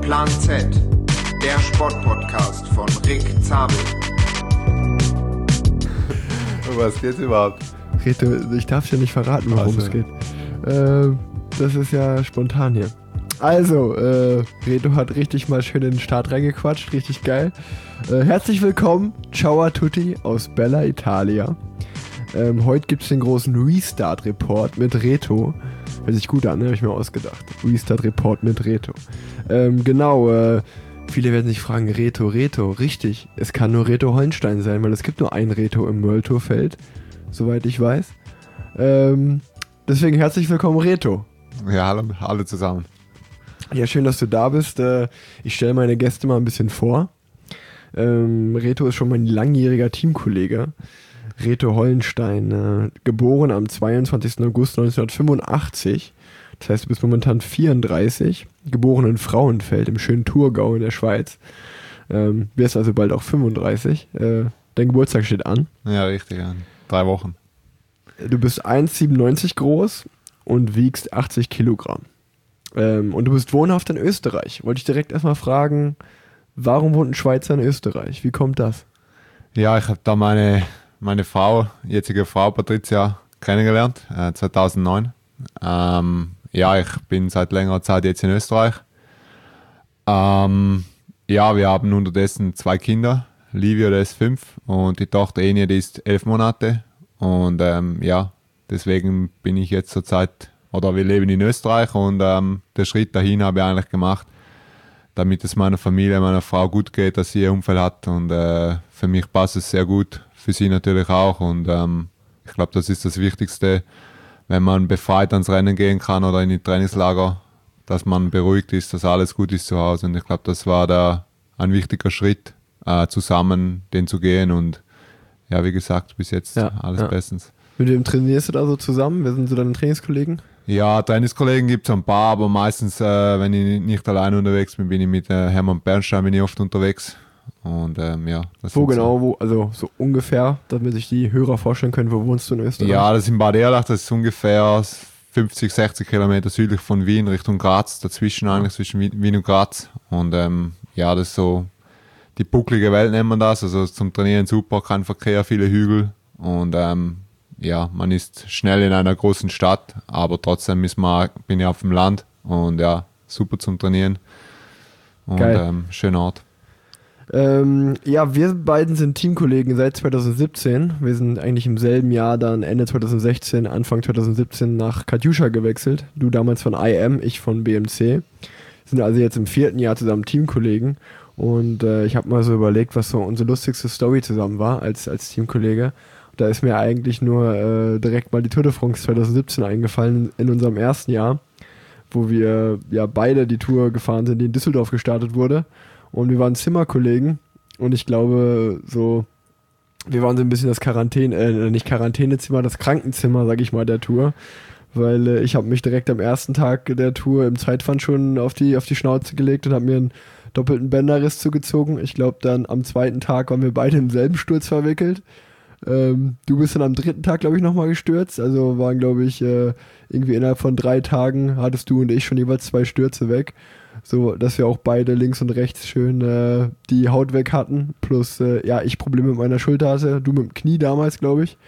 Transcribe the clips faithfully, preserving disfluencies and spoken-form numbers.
Plan Z, der Sportpodcast von Rick Zabel. Was geht's überhaupt? Reto, ich darf dir nicht verraten, worum Also. es geht. Äh, das ist ja spontan hier. Also, äh, Reto hat richtig mal schön in den Start reingequatscht, richtig geil. Äh, herzlich willkommen, ciao a tutti aus Bella Italia. Ähm, heute gibt es den großen Restart-Report mit Reto. Hört sich gut an, ne? Habe ich mir ausgedacht. Restart-Report mit Reto. Ähm, genau, äh, viele werden sich fragen, Reto, Reto, richtig. Es kann nur Reto Hollenstein sein, weil es gibt nur ein Reto im World Tour Feld, soweit ich weiß. Ähm, deswegen herzlich willkommen, Reto. Ja, hallo, hallo zusammen. Ja, schön, dass du da bist. Äh, ich stelle meine Gäste mal ein bisschen vor. Ähm, Reto ist schon mein langjähriger Teamkollege. Reto Hollenstein, äh, geboren am zweiundzwanzigsten August neunzehnhundertfünfundachtzig. Das heißt, du bist momentan vierunddreißig, geboren in Frauenfeld im schönen Thurgau in der Schweiz. Ähm, wirst also bald auch fünfunddreißig. Äh, dein Geburtstag steht an. Ja, richtig, ja. Drei Wochen. Du bist eins Komma siebenundneunzig groß und wiegst achtzig Kilogramm. Ähm, und du bist wohnhaft in Österreich. Wollte ich direkt erstmal fragen, warum wohnt ein Schweizer in Österreich? Wie kommt das? Ja, ich habe da meine, meine Frau, jetzige Frau Patricia, kennengelernt, äh, zweitausendneun. Ähm, ja, ich bin seit längerer Zeit jetzt in Österreich. Ähm, ja, wir haben unterdessen zwei Kinder. Livia, der ist fünf, und die Tochter Enia, die ist elf Monate. Und ähm, ja, deswegen bin ich jetzt zurzeit, oder wir leben in Österreich, und ähm, den Schritt dahin habe ich eigentlich gemacht, damit es meiner Familie, meiner Frau gut geht, dass sie ihr Umfeld hat. Und äh, für mich passt es sehr gut, für sie natürlich auch. Und ähm, ich glaube, das ist das Wichtigste, wenn man befreit ans Rennen gehen kann oder in die Trainingslager, dass man beruhigt ist, dass alles gut ist zu Hause. Und ich glaube, das war da ein wichtiger Schritt, äh, zusammen den zu gehen. Und ja, wie gesagt, bis jetzt Ja, alles ja. bestens. Mit wem trainierst du da so zusammen? Wer sind so deine Trainingskollegen? Ja, Trainingskollegen gibt es ein paar, aber meistens, äh, wenn ich nicht alleine unterwegs bin, bin ich mit äh, Hermann Bernstein bin ich oft unterwegs. Und ähm, ja. Das Wo sind genau, wo, also so ungefähr, damit sich die Hörer vorstellen können, wo wohnst du in So, Österreich? ja, das ist in Bad Erlach, das ist ungefähr fünfzig, sechzig Kilometer südlich von Wien, Richtung Graz, dazwischen eigentlich, zwischen Wien Wien und Graz. Und ähm, ja, das ist so die bucklige Welt, nennt man das. Also zum Trainieren super, kein Verkehr, viele Hügel. Und ähm, ja, man ist schnell in einer großen Stadt, aber trotzdem ist man, bin ich auf dem Land, und ja, super zum Trainieren. Und Geil. ähm, schöner Ort. Ähm, ja, wir beiden sind Teamkollegen seit zweitausendsiebzehn. Wir sind eigentlich im selben Jahr dann Ende zweitausendsechzehn, Anfang zweitausendsiebzehn nach Katjuscha gewechselt. Du damals von I M, ich von B M C. Sind also jetzt im vierten Jahr zusammen Teamkollegen. Und äh, ich habe mal so überlegt, was so unsere lustigste Story zusammen war als, als Teamkollege. Da ist mir eigentlich nur äh, direkt mal die Tour de France zweitausendsiebzehn eingefallen, in unserem ersten Jahr, wo wir ja beide die Tour gefahren sind, die in Düsseldorf gestartet wurde. Und wir waren Zimmerkollegen, und ich glaube, so, wir waren so ein bisschen das Quarantäne, äh, nicht Quarantänezimmer, das Krankenzimmer, sag ich mal, der Tour. Weil äh, ich habe mich direkt am ersten Tag der Tour im Zeitfahren schon auf die, auf die Schnauze gelegt und habe mir einen doppelten Bänderriss zugezogen. Ich glaube, dann am zweiten Tag waren wir beide im selben Sturz verwickelt. Ähm, du bist dann am dritten Tag, glaube ich, nochmal gestürzt. Also waren, glaube ich, äh, irgendwie innerhalb von drei Tagen hattest du und ich schon jeweils zwei Stürze weg. So, dass wir auch beide links und rechts schön äh, die Haut weg hatten. Plus, äh, ja, ich Probleme mit meiner Schulter hatte, du mit dem Knie damals, glaube ich.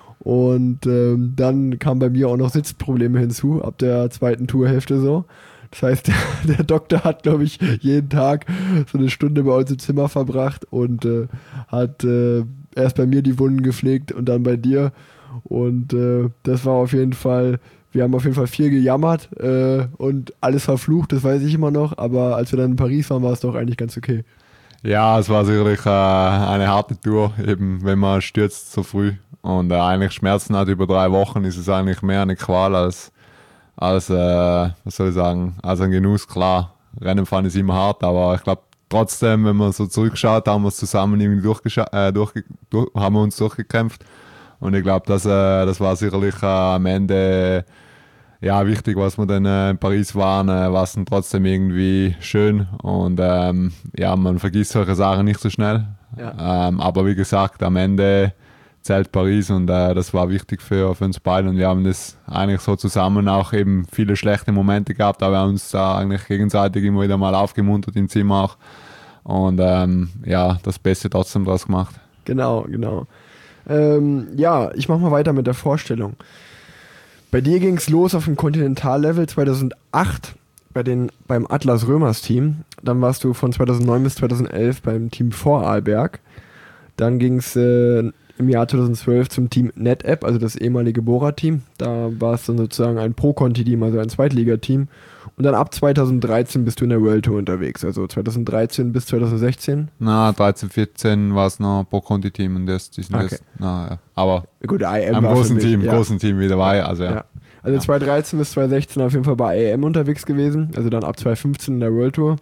Und ähm, dann kamen bei mir auch noch Sitzprobleme hinzu, ab der zweiten Tourhälfte so. Das heißt, der, der Doktor hat, glaube ich, jeden Tag so eine Stunde bei uns im Zimmer verbracht und äh, hat äh, erst bei mir die Wunden gepflegt und dann bei dir. Und äh, das war auf jeden Fall, wir haben auf jeden Fall viel gejammert äh, und alles verflucht, das weiß ich immer noch. Aber als wir dann in Paris waren, war es doch eigentlich ganz okay. Ja, es war sicherlich äh, eine harte Tour, eben wenn man stürzt so früh und äh, eigentlich Schmerzen hat über drei Wochen, ist es eigentlich mehr eine Qual als, als äh, was soll ich sagen, als ein Genuss. Klar, Rennenfahren ist immer hart, aber ich glaube trotzdem, wenn man so zurückschaut, haben wir es zusammen irgendwie durchgescha- äh, durch, durch, haben wir uns durchgekämpft, und ich glaube, das, äh, das war sicherlich äh, am Ende ja, wichtig, was wir dann äh, in Paris waren, äh, war es dann trotzdem irgendwie schön, und ähm, ja, man vergisst solche Sachen nicht so schnell. Ja. Ähm, aber wie gesagt, am Ende Zelt Paris und äh, das war wichtig für, für uns beide und wir haben das eigentlich so zusammen auch eben viele schlechte Momente gehabt, aber wir haben uns da eigentlich gegenseitig immer wieder mal aufgemuntert im Zimmer auch und ähm, ja, das Beste trotzdem draus gemacht. Genau, genau. Ähm, ja, ich mache mal weiter mit der Vorstellung. Bei dir ging es los auf dem Kontinentallevel zweitausendacht bei den, beim Atlas Römers Team, dann warst du von zweitausendneun bis zweitausendelf beim Team Vorarlberg, dann ging es äh, im Jahr zweitausendzwölf zum Team NetApp, also das ehemalige Bora-Team. Da war es dann sozusagen ein Pro-Conti-Team, also ein Zweitligateam. Und dann ab zweitausenddreizehn bist du in der World Tour unterwegs, also zweitausenddreizehn bis zweitausendsechzehn. Na, dreizehn, vierzehn war es noch Pro-Conti-Team und das, die sind Okay. jetzt, na, ja. Aber Gut, I M im war großen für mich, Team, ja. großen Team wieder dabei, also ja. Ja. Also Ja. zweitausenddreizehn bis zweitausendsechzehn auf jeden Fall bei A M unterwegs gewesen, also dann ab zweitausendfünfzehn in der World Tour.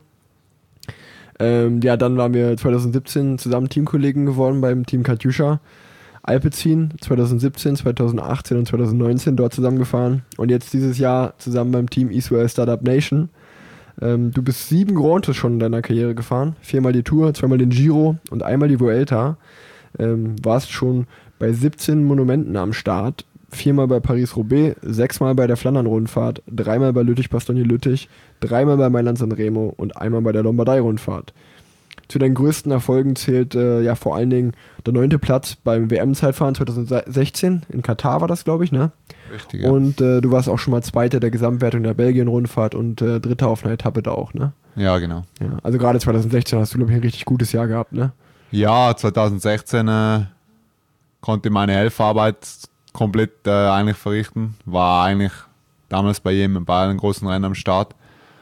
Ähm, ja, dann waren wir zweitausendsiebzehn zusammen Teamkollegen geworden beim Team Katjuscha Alpecin, zweitausendsiebzehn, zweitausendachtzehn und zweitausendneunzehn dort zusammengefahren und jetzt dieses Jahr zusammen beim Team Israel Startup Nation. Ähm, du bist sieben Grand Tours schon in deiner Karriere gefahren, viermal die Tour, zweimal den Giro und einmal die Vuelta. Ähm, warst schon bei siebzehn Monumenten am Start, viermal bei Paris-Roubaix, sechsmal bei der Flandern-Rundfahrt, dreimal bei Lüttich-Bastogne-Lüttich, dreimal bei Mailand-San Remo und einmal bei der Lombardei-Rundfahrt. Zu deinen größten Erfolgen zählt äh, ja vor allen Dingen der neunte Platz beim W M-Zeitfahren zweitausendsechzehn. In Katar war das, glaube ich, ne? Richtig, ja. Und äh, du warst auch schon mal Zweiter der Gesamtwertung der Belgien-Rundfahrt und äh, Dritter auf einer Etappe da auch, ne? Ja, genau. Ja, also gerade zweitausendsechzehn hast du, glaube ich, ein richtig gutes Jahr gehabt, ne? Ja, zweitausendsechzehn äh, konnte ich meine Helferarbeit komplett äh, eigentlich verrichten. War eigentlich damals bei jedem, bei allen großen Rennen am Start.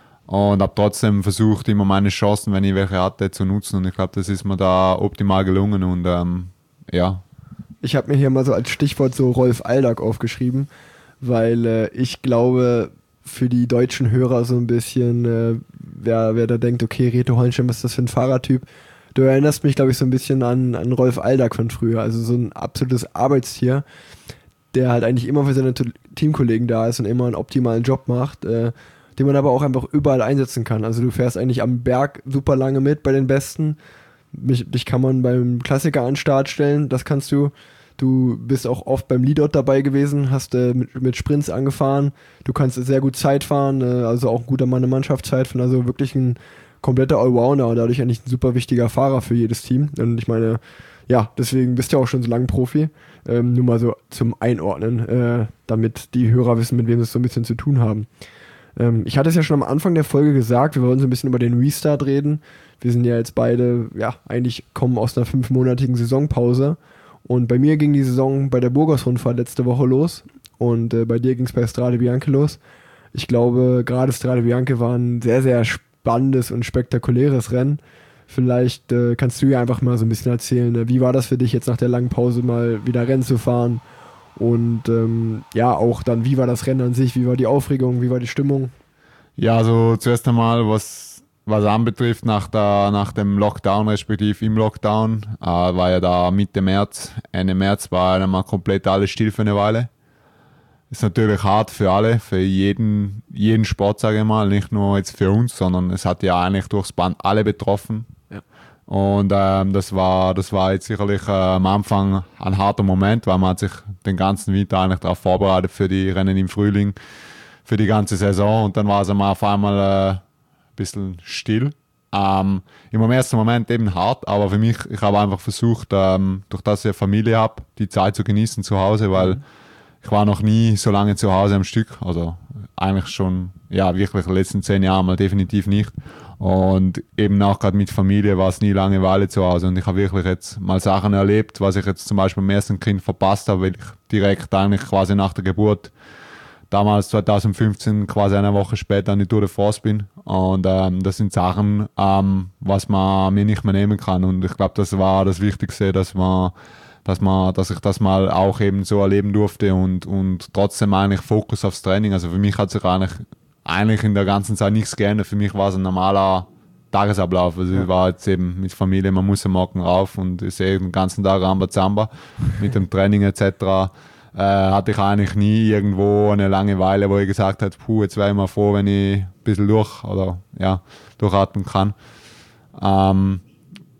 Und habe trotzdem versucht, immer meine Chancen, wenn ich welche hatte, zu nutzen. Und ich glaube, das ist mir da optimal gelungen. Und ähm, ja. Ich habe mir hier mal so als Stichwort so Rolf Aldag aufgeschrieben, weil äh, ich glaube, für die deutschen Hörer so ein bisschen, äh, wer, wer da denkt, okay, Reto Holnstein, was ist das für ein Fahrertyp? Du erinnerst mich, glaube ich, so ein bisschen an, an Rolf Aldag von früher. Also so ein absolutes Arbeitstier, der halt eigentlich immer für seine T- Teamkollegen da ist und immer einen optimalen Job macht, äh, den man aber auch einfach überall einsetzen kann. Also du fährst eigentlich am Berg super lange mit bei den Besten. Mich, dich kann man beim Klassiker an den Start stellen, das kannst du. Du bist auch oft beim Leadout dabei gewesen, hast äh, mit, mit Sprints angefahren. Du kannst sehr gut Zeit fahren, äh, also auch ein guter Mann in Mannschaftszeit. Also wirklich ein kompletter Allrounder und dadurch eigentlich ein super wichtiger Fahrer für jedes Team. Und ich meine, ja, deswegen bist du ja auch schon so lange Profi. Ähm, nur mal so zum Einordnen, äh, damit die Hörer wissen, mit wem sie es so ein bisschen zu tun haben. Ähm, ich hatte es ja schon am Anfang der Folge gesagt, wir wollen so ein bisschen über den Restart reden. Wir sind ja jetzt beide, ja, eigentlich kommen aus einer fünfmonatigen Saisonpause. Und bei mir ging die Saison bei der Burgos-Rundfahrt letzte Woche los und äh, bei dir ging es bei Strade Bianche los. Ich glaube, gerade Strade Bianche war ein sehr, sehr spannendes und spektakuläres Rennen. Vielleicht äh, kannst du ja einfach mal so ein bisschen erzählen, äh, wie war das für dich jetzt nach der langen Pause mal wieder Rennen zu fahren? Und ähm, ja, auch dann, wie war das Rennen an sich, wie war die Aufregung, wie war die Stimmung? Ja, also zuerst einmal, was, was anbetrifft, nach, der, nach dem Lockdown, respektive im Lockdown, äh, war ja da Mitte März, Ende März war dann mal komplett alles still für eine Weile. Ist natürlich hart für alle, für jeden, jeden Sport, sage ich mal, nicht nur jetzt für uns, sondern es hat ja eigentlich durchs Band alle betroffen. Ja. Und ähm, das war das war jetzt sicherlich äh, am Anfang ein harter Moment, weil man hat sich den ganzen Winter eigentlich darauf vorbereitet für die Rennen im Frühling, für die ganze Saison und dann war es einmal auf einmal äh, ein bisschen still. Ähm, Im ersten Moment eben hart, aber für mich, ich habe einfach versucht, ähm, durch das ich eine Familie habe, die Zeit zu genießen zu Hause, weil mhm. ich war noch nie so lange zu Hause am Stück, also eigentlich schon, ja wirklich die letzten zehn Jahre mal definitiv nicht. Und eben auch gerade mit Familie war es nie Langeweile zu Hause und ich habe wirklich jetzt mal Sachen erlebt, was ich jetzt zum Beispiel beim ersten Kind verpasst habe, weil ich direkt eigentlich quasi nach der Geburt, damals zweitausendfünfzehn, quasi eine Woche später an die Tour de France bin. Und ähm, das sind Sachen, ähm, was man mir nicht mehr nehmen kann. Und ich glaube, das war das Wichtigste, dass man, dass man, dass ich das mal auch eben so erleben durfte und, und trotzdem eigentlich Fokus aufs Training. Also für mich hat sich eigentlich eigentlich in der ganzen Zeit nichts geändert. Für mich war es ein normaler Tagesablauf. Also ja. Ich war jetzt eben mit Familie, man muss am Morgen rauf und ich sehe den ganzen Tag Rambazamba mit dem Training et cetera. Äh, hatte ich eigentlich nie irgendwo eine Langeweile, wo ich gesagt habe, puh, jetzt wäre ich mal froh, wenn ich ein bisschen durch oder ja, durchatmen kann. Ähm,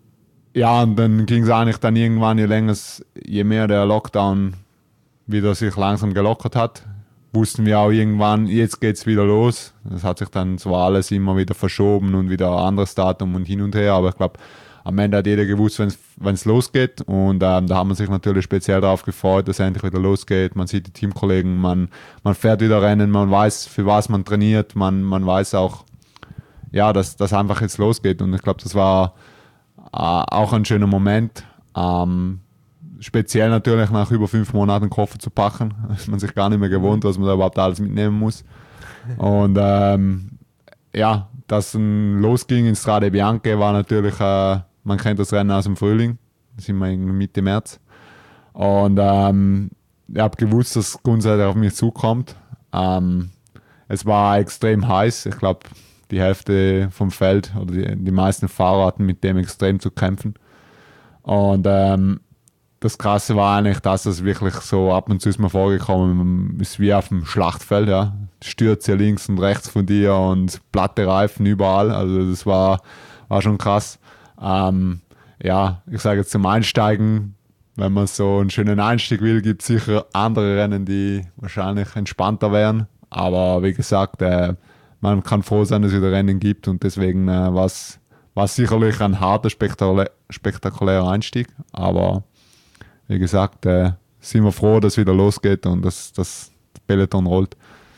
Ja, und dann ging es eigentlich dann irgendwann, je länger, je mehr der Lockdown wieder sich langsam gelockert hat, wussten wir auch irgendwann, jetzt geht's wieder los. Das hat sich dann zwar alles immer wieder verschoben und wieder ein anderes Datum und hin und her, aber ich glaube, am Ende hat jeder gewusst, wenn es losgeht, und ähm, da haben wir sich natürlich speziell darauf gefreut, dass es endlich wieder losgeht. Man sieht die Teamkollegen, man, man fährt wieder Rennen, man weiß, für was man trainiert, man, man weiß auch, ja, dass das einfach jetzt losgeht, und ich glaube, das war äh, auch ein schöner Moment. Ähm, speziell natürlich nach über fünf Monaten Koffer zu packen, ist man sich gar nicht mehr gewohnt, was man da überhaupt alles mitnehmen muss. Und ähm, ja, dass ein losging in Strade Bianche war natürlich, äh, man kennt das Rennen aus dem Frühling, da sind wir Mitte März. Und ähm, ich habe gewusst, dass grundsätzlich auf mich zukommt. Ähm, es war extrem heiß, ich glaube, die Hälfte vom Feld oder die, die meisten Fahrer hatten mit dem extrem zu kämpfen. Und ähm, das Krasse war eigentlich, dass es wirklich so ab und zu ist mir vorgekommen, ist wie auf dem Schlachtfeld, ja. Stürze links und rechts von dir und platte Reifen überall. Also das war, war schon krass. Ähm, ja, ich sage jetzt zum Einsteigen, wenn man so einen schönen Einstieg will, gibt es sicher andere Rennen, die wahrscheinlich entspannter wären. Aber wie gesagt, äh, man kann froh sein, dass es wieder Rennen gibt, und deswegen äh, war es sicherlich ein harter, spektakulä- spektakulärer Einstieg. Aber wie gesagt, äh, sind wir froh, dass es wieder losgeht und dass das Peloton rollt.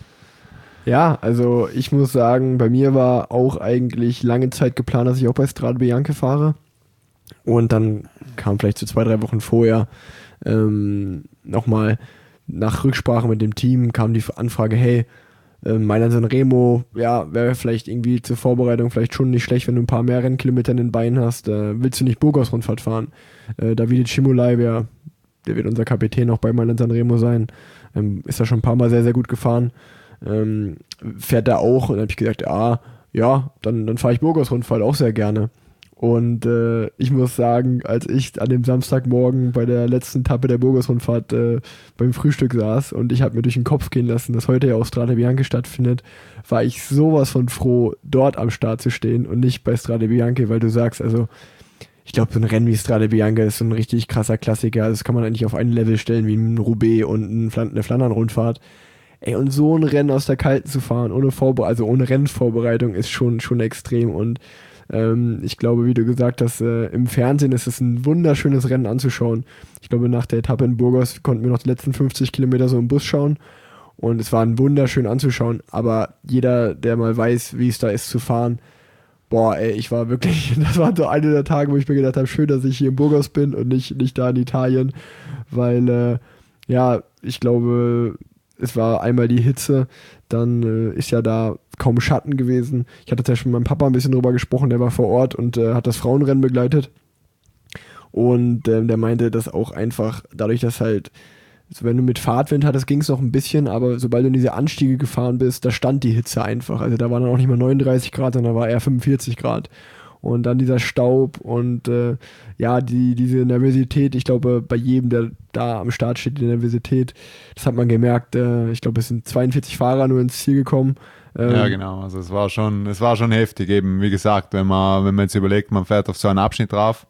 Ja, also ich muss sagen, bei mir war auch eigentlich lange Zeit geplant, dass ich auch bei Strade Bianche fahre. Und dann kam vielleicht so zwei, drei Wochen vorher ähm, nochmal nach Rücksprache mit dem Team kam die Anfrage, hey, äh, Mailand San Remo, ja, wäre vielleicht irgendwie zur Vorbereitung vielleicht schon nicht schlecht, wenn du ein paar mehr Rennkilometer in den Beinen hast. Äh, willst du nicht Burgos-Rundfahrt fahren? Äh, Davide Cimolai, der, der wird unser Kapitän auch bei Mailand San Remo sein, ähm, ist da schon ein paar Mal sehr, sehr gut gefahren. Ähm, fährt er auch, und dann habe ich gesagt, ah, ja, dann, dann fahre ich Burgos-Rundfahrt auch sehr gerne. Und äh, ich muss sagen, als ich an dem Samstagmorgen bei der letzten Etappe der Burgos-Rundfahrt äh, beim Frühstück saß und ich habe mir durch den Kopf gehen lassen, dass heute ja auch Strade Bianche stattfindet, war ich sowas von froh, dort am Start zu stehen und nicht bei Strade Bianche, weil du sagst, also ich glaube, so ein Rennen wie Strade Bianche ist so ein richtig krasser Klassiker, also das kann man eigentlich auf ein Level stellen wie ein Roubaix und ein Flan- eine Flandern-Rundfahrt. Ey, und so ein Rennen aus der Kalten zu fahren, ohne Vorbe- also ohne Rennvorbereitung, ist schon, schon extrem. Und ähm, ich glaube, wie du gesagt hast, äh, im Fernsehen ist es ein wunderschönes Rennen anzuschauen. Ich glaube, nach der Etappe in Burgos konnten wir noch die letzten fünfzig Kilometer so im Bus schauen. Und es war wunderschön anzuschauen. Aber jeder, der mal weiß, wie es da ist zu fahren, boah, ey, ich war wirklich, das war so einer der Tage, wo ich mir gedacht habe, schön, dass ich hier in Burgos bin und nicht, nicht da in Italien. Weil, äh, ja, ich glaube, es war einmal die Hitze, dann äh, ist ja da kaum Schatten gewesen. Ich hatte ja schon mit meinem Papa ein bisschen drüber gesprochen, der war vor Ort und äh, hat das Frauenrennen begleitet. Und äh, der meinte, dass auch einfach dadurch, dass halt, also wenn du mit Fahrtwind hattest, ging es noch ein bisschen, aber sobald du in diese Anstiege gefahren bist, da stand die Hitze einfach. Also da waren dann auch nicht mehr neununddreißig Grad, sondern da war eher fünfundvierzig Grad. Und dann dieser Staub und äh, ja, die, diese Nervosität, ich glaube, bei jedem, der da am Start steht, die Nervosität, das hat man gemerkt. Äh, ich glaube, es sind zweiundvierzig Fahrer nur ins Ziel gekommen. Ähm, ja, genau. Also es war schon, es war schon heftig, eben, wie gesagt, wenn man, wenn man jetzt überlegt, man fährt auf so einen Abschnitt drauf.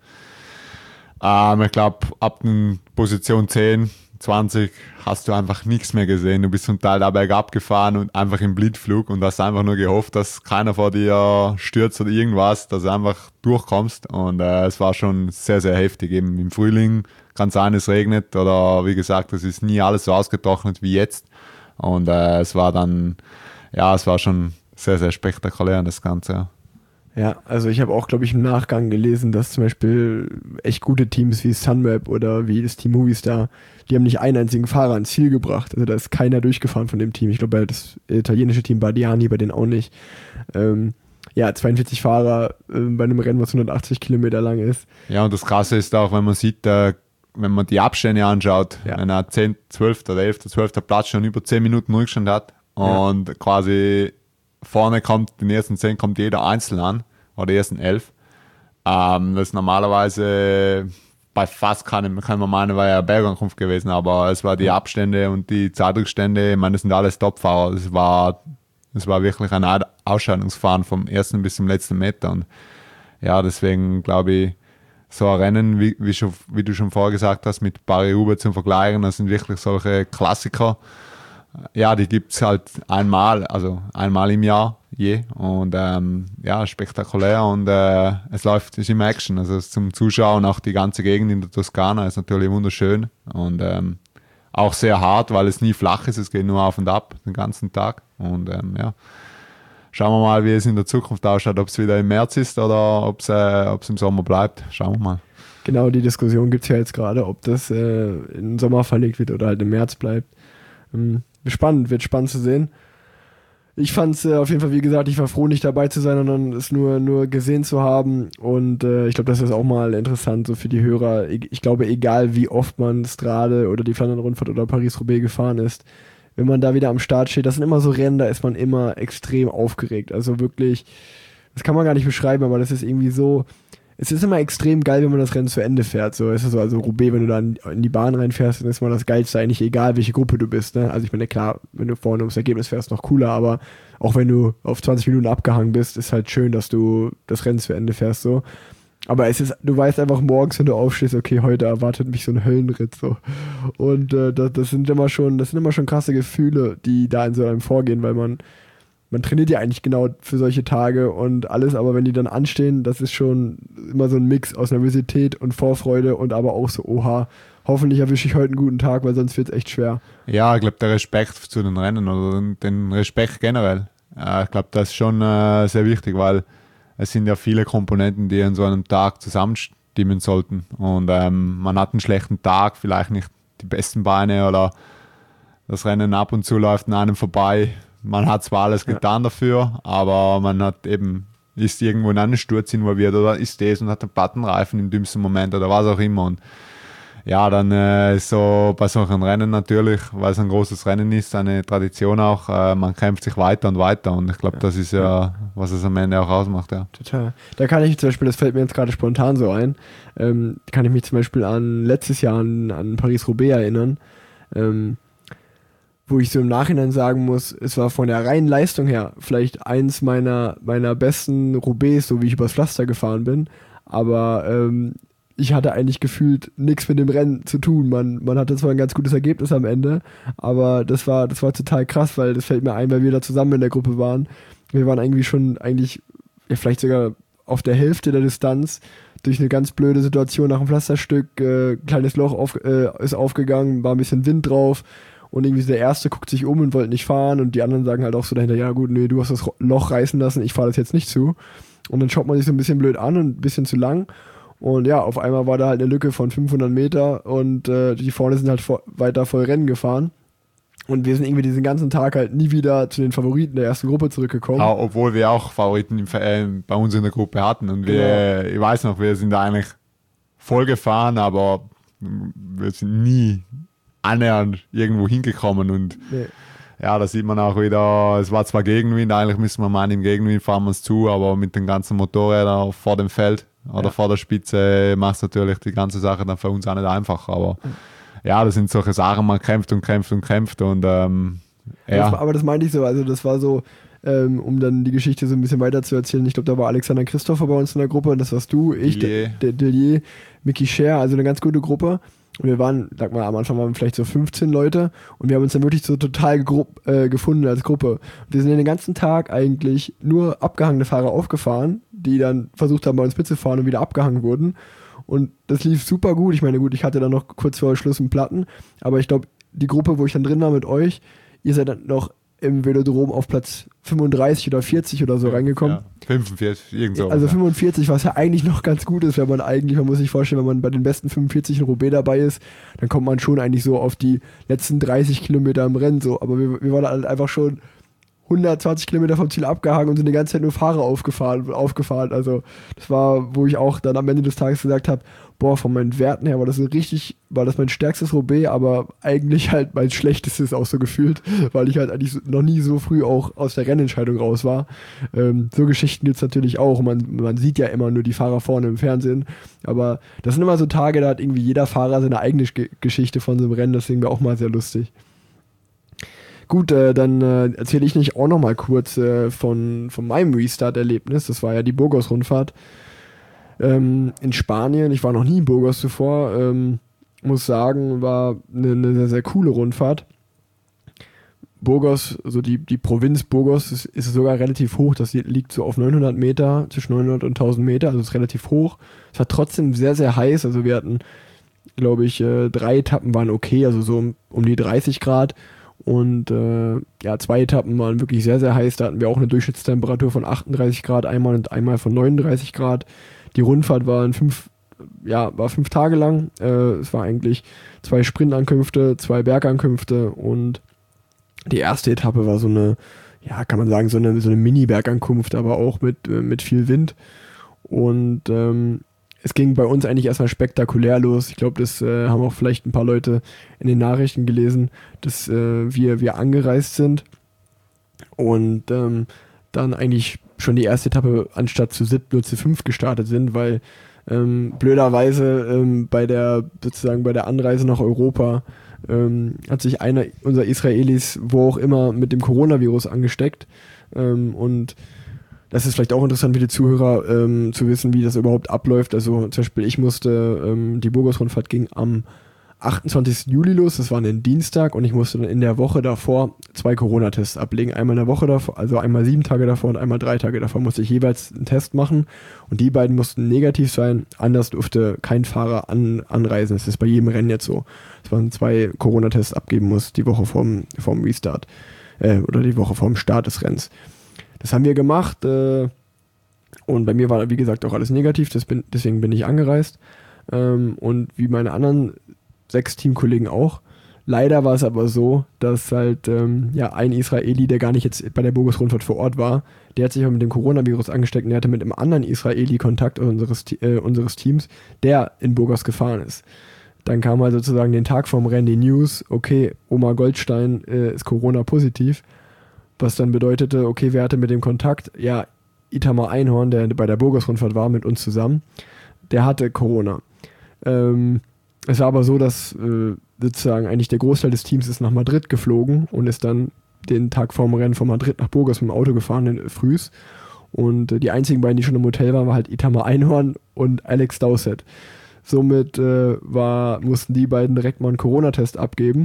Ähm, ich glaube, ab den Position zehn, zwanzig hast du einfach nichts mehr gesehen. Du bist zum Teil da bergab gefahren und einfach im Blindflug und hast einfach nur gehofft, dass keiner vor dir stürzt oder irgendwas, dass du einfach durchkommst. Und äh, es war schon sehr, sehr heftig. Eben im Frühling kann es sein, es regnet oder wie gesagt, es ist nie alles so ausgetrocknet wie jetzt. Und äh, es war dann, ja, es war schon sehr, sehr spektakulär, das Ganze. Ja. Ja, also ich habe auch, glaube ich, im Nachgang gelesen, dass zum Beispiel echt gute Teams wie Sunweb oder wie das Team Movistar, die haben nicht einen einzigen Fahrer ans Ziel gebracht. Also da ist keiner durchgefahren von dem Team. Ich glaube, das italienische Team Bardiani, bei denen auch nicht. Ähm, ja, zweiundvierzig Fahrer äh, bei einem Rennen, was hundertachtzig Kilometer lang ist. Ja, und das Krasse ist auch, wenn man sieht, äh, wenn man die Abstände anschaut, ja. Wenn er zehn, zwölf oder elf, zwölf Platz schon über zehn Minuten Rückstand hat und ja. quasi vorne kommt, den ersten zehn kommt jeder einzeln an, oder die ersten elf. Ähm, das ist normalerweise bei fast keinem, kann man meinen, war ja Bergankunft gewesen, aber es war die Abstände und die Zeitrückstände, ich meine, das sind alles Topfahrer. Es war, es war wirklich ein Ausscheidungsfahren vom ersten bis zum letzten Meter. Und ja, deswegen glaube ich, so ein Rennen, wie, wie, schon, wie du schon vorher gesagt hast, mit Paris-Roubaix zum Vergleichen, das sind wirklich solche Klassiker. Ja, die gibt es halt einmal, also einmal im Jahr je. Und ähm, ja, spektakulär und äh, es läuft, es ist immer Action. Also zum Zuschauen, auch die ganze Gegend in der Toskana ist natürlich wunderschön und ähm, auch sehr hart, weil es nie flach ist, es geht nur auf und ab den ganzen Tag. Und ähm, ja, schauen wir mal, wie es in der Zukunft ausschaut, ob es wieder im März ist oder ob es äh, ob's im Sommer bleibt. Schauen wir mal. Genau, die Diskussion gibt es ja jetzt gerade, ob das äh, in den Sommer verlegt wird oder halt im März bleibt. Ähm, spannend, wird spannend zu sehen. Ich fand es äh, auf jeden Fall, wie gesagt, ich war froh, nicht dabei zu sein, sondern es nur, nur gesehen zu haben. Und äh, ich glaube, das ist auch mal interessant, so für die Hörer. Ich, ich glaube, egal wie oft man Strade oder die Flandern-Rundfahrt oder Paris-Roubaix gefahren ist, wenn man da wieder am Start steht, das sind immer so Rennen, da ist man immer extrem aufgeregt. Also wirklich, das kann man gar nicht beschreiben, aber das ist irgendwie so, es ist immer extrem geil, wenn man das Rennen zu Ende fährt. So ist es so, also Roubaix, wenn du da in, in die Bahn reinfährst, dann ist mal das Geilste eigentlich, egal welche Gruppe du bist. Ne? Also ich meine, klar, wenn du vorne ums Ergebnis fährst, noch cooler, aber auch wenn du auf zwanzig Minuten abgehangen bist, ist halt schön, dass du das Rennen zu Ende fährst. So. Aber es ist, du weißt einfach morgens, wenn du aufstehst, okay, heute erwartet mich so ein Höllenritt. So. Und äh, das, das sind immer schon, das sind immer schon krasse Gefühle, die da in so einem vorgehen, weil man Man trainiert ja eigentlich genau für solche Tage und alles, aber wenn die dann anstehen, das ist schon immer so ein Mix aus Nervosität und Vorfreude und aber auch so, oha, hoffentlich erwische ich heute einen guten Tag, weil sonst wird es echt schwer. Ja, ich glaube, der Respekt zu den Rennen oder den Respekt generell, äh, ich glaube, das ist schon äh, sehr wichtig, weil es sind ja viele Komponenten, die an so einem Tag zusammenstimmen sollten und ähm, man hat einen schlechten Tag, vielleicht nicht die besten Beine oder das Rennen ab und zu läuft an einem vorbei. Man hat zwar alles getan ja. dafür, aber man hat eben, ist irgendwo in einen Sturz involviert oder ist das und hat einen Plattenreifen im dümmsten Moment oder was auch immer. Und ja, dann äh, ist so bei solchen Rennen natürlich, weil es ein großes Rennen ist, eine Tradition auch, äh, man kämpft sich weiter und weiter und ich glaube, ja. das ist ja, was es am Ende auch ausmacht. Ja. Total. Da kann ich zum Beispiel, das fällt mir jetzt gerade spontan so ein, ähm, kann ich mich zum Beispiel an letztes Jahr an, an Paris-Roubaix erinnern, ähm, wo ich so im Nachhinein sagen muss, es war von der reinen Leistung her vielleicht eins meiner, meiner besten Roubaix, so wie ich übers Pflaster gefahren bin, aber ähm, ich hatte eigentlich gefühlt nichts mit dem Rennen zu tun. Man, man hatte zwar ein ganz gutes Ergebnis am Ende, aber das war, das war total krass, weil das fällt mir ein, weil wir da zusammen in der Gruppe waren. Wir waren irgendwie schon eigentlich, ja, vielleicht sogar auf der Hälfte der Distanz durch eine ganz blöde Situation nach dem Pflasterstück, äh, kleines Loch auf, äh, ist aufgegangen, war ein bisschen Wind drauf. Und irgendwie der Erste guckt sich um und wollte nicht fahren und die anderen sagen halt auch so dahinter, ja gut, nee, du hast das Loch reißen lassen, ich fahre das jetzt nicht zu. Und dann schaut man sich so ein bisschen blöd an und ein bisschen zu lang. Und ja, auf einmal war da halt eine Lücke von fünfhundert Meter und äh, die vorne sind halt vo- weiter voll Rennen gefahren. Und wir sind irgendwie diesen ganzen Tag halt nie wieder zu den Favoriten der ersten Gruppe zurückgekommen. Ja, obwohl wir auch Favoriten im, äh, bei uns in der Gruppe hatten. Und wir, genau. ich weiß noch, wir sind da eigentlich voll gefahren, aber wir sind nie annähernd irgendwo hingekommen und nee. Ja, da sieht man auch wieder, es war zwar Gegenwind, eigentlich müssen wir meinen, im Gegenwind fahren wir es zu, aber mit den ganzen Motorrädern vor dem Feld oder ja. vor der Spitze macht es natürlich die ganze Sache dann für uns auch nicht einfach, aber mhm. ja, das sind solche Sachen, man kämpft und kämpft und kämpft und ähm, ja. Das, aber das meinte ich so, also das war so, ähm, um dann die Geschichte so ein bisschen weiter zu erzählen, ich glaube, da war Alexander Christopher bei uns in der Gruppe, das warst du, ich, Delier, De- Delier, Micky Scher, also eine ganz gute Gruppe. Und wir waren, sag mal, am Anfang waren wir vielleicht so fünfzehn Leute und wir haben uns dann wirklich so total gegru- äh, gefunden als Gruppe. Und wir sind den ganzen Tag eigentlich nur abgehangene Fahrer aufgefahren, die dann versucht haben, bei uns mitzufahren und wieder abgehangen wurden. Und das lief super gut. Ich meine, gut, ich hatte dann noch kurz vor Schluss einen Platten, aber ich glaube, die Gruppe, wo ich dann drin war mit euch, ihr seid dann noch im Velodrom auf Platz fünfunddreißig oder vierzig oder so ja, reingekommen. Ja, fünfundvierzig, irgend so. Also fünfundvierzig, was ja eigentlich noch ganz gut ist, wenn man eigentlich, man muss sich vorstellen, wenn man bei den besten fünfundvierzig in Roubaix dabei ist, dann kommt man schon eigentlich so auf die letzten dreißig Kilometer im Rennen so. Aber wir, wir waren halt einfach schon hundertzwanzig Kilometer vom Ziel abgehangen und sind die ganze Zeit nur Fahrer aufgefahren, aufgefahren. Also das war, wo ich auch dann am Ende des Tages gesagt habe, boah, von meinen Werten her war das so richtig, war das mein stärkstes Roubaix, aber eigentlich halt mein schlechtestes auch so gefühlt, weil ich halt eigentlich noch nie so früh auch aus der Rennentscheidung raus war. Ähm, so Geschichten gibt es natürlich auch. Man, man sieht ja immer nur die Fahrer vorne im Fernsehen, aber das sind immer so Tage, da hat irgendwie jeder Fahrer seine eigene G- Geschichte von so einem Rennen, deswegen war auch mal sehr lustig. Gut, äh, dann äh, erzähle ich nicht auch noch mal kurz äh, von, von meinem Restart-Erlebnis. Das war ja die Burgos-Rundfahrt. Ähm, in Spanien, ich war noch nie in Burgos zuvor, ähm, muss sagen, war eine, eine sehr, sehr coole Rundfahrt. Burgos, also die, die Provinz Burgos ist, ist sogar relativ hoch, das liegt so auf neunhundert Meter, zwischen neunhundert und tausend Meter, also ist relativ hoch. Es war trotzdem sehr, sehr heiß, also wir hatten, glaube ich, äh, drei Etappen waren okay, also so um, um die dreißig Grad und äh, ja, zwei Etappen waren wirklich sehr, sehr heiß, da hatten wir auch eine Durchschnittstemperatur von achtunddreißig Grad einmal und einmal von neununddreißig Grad. Die Rundfahrt war in fünf, ja, war fünf Tage lang, äh, es war eigentlich zwei Sprintankünfte, zwei Bergankünfte und die erste Etappe war so eine, ja, kann man sagen, so eine, so eine Mini-Bergankunft, aber auch mit, äh, mit viel Wind. Und ähm, es ging bei uns eigentlich erstmal spektakulär los. Ich glaube, das äh, haben auch vielleicht ein paar Leute in den Nachrichten gelesen, dass äh, wir, wir angereist sind und ähm, dann eigentlich schon die erste Etappe anstatt zu siebt nur zu fünf gestartet sind, weil ähm, blöderweise ähm, bei der sozusagen bei der Anreise nach Europa ähm, hat sich einer unserer Israelis, wo auch immer, mit dem Coronavirus angesteckt. Ähm, und das ist vielleicht auch interessant für die Zuhörer ähm, zu wissen, wie das überhaupt abläuft. Also zum Beispiel ich musste, ähm, die Burgos-Rundfahrt ging am achtundzwanzigsten Juli los, das war ein Dienstag und ich musste dann in der Woche davor zwei Corona-Tests ablegen. Einmal in der Woche davor, also einmal sieben Tage davor und einmal drei Tage davor musste ich jeweils einen Test machen und die beiden mussten negativ sein, anders durfte kein Fahrer an, anreisen. Das ist bei jedem Rennen jetzt so, dass man zwei Corona-Tests abgeben muss, die Woche vorm, vorm Restart äh, oder die Woche vorm Start des Rennens. Das haben wir gemacht äh, und bei mir war wie gesagt auch alles negativ, das bin, deswegen bin ich angereist ähm, und wie meine anderen sechs Teamkollegen auch. Leider war es aber so, dass halt ähm, ja ein Israeli, der gar nicht jetzt bei der Burgos-Rundfahrt vor Ort war, der hat sich auch mit dem Coronavirus angesteckt und der hatte mit einem anderen Israeli Kontakt unseres, äh, unseres Teams, der in Burgos gefahren ist. Dann kam halt sozusagen den Tag vorm Rennen die News, okay, Omar Goldstein äh, ist Corona-positiv, was dann bedeutete, okay, wer hatte mit dem Kontakt? Ja, Itamar Einhorn, der bei der Burgos-Rundfahrt war, mit uns zusammen, der hatte Corona. Ähm, Es war aber so, dass äh, sozusagen eigentlich der Großteil des Teams ist nach Madrid geflogen und ist dann den Tag vorm Rennen von Madrid nach Burgos mit dem Auto gefahren, in, frühs. Und äh, die einzigen beiden, die schon im Hotel waren, war halt Itamar Einhorn und Alex Dowsett. Somit äh, war, mussten die beiden direkt mal einen Corona-Test abgeben.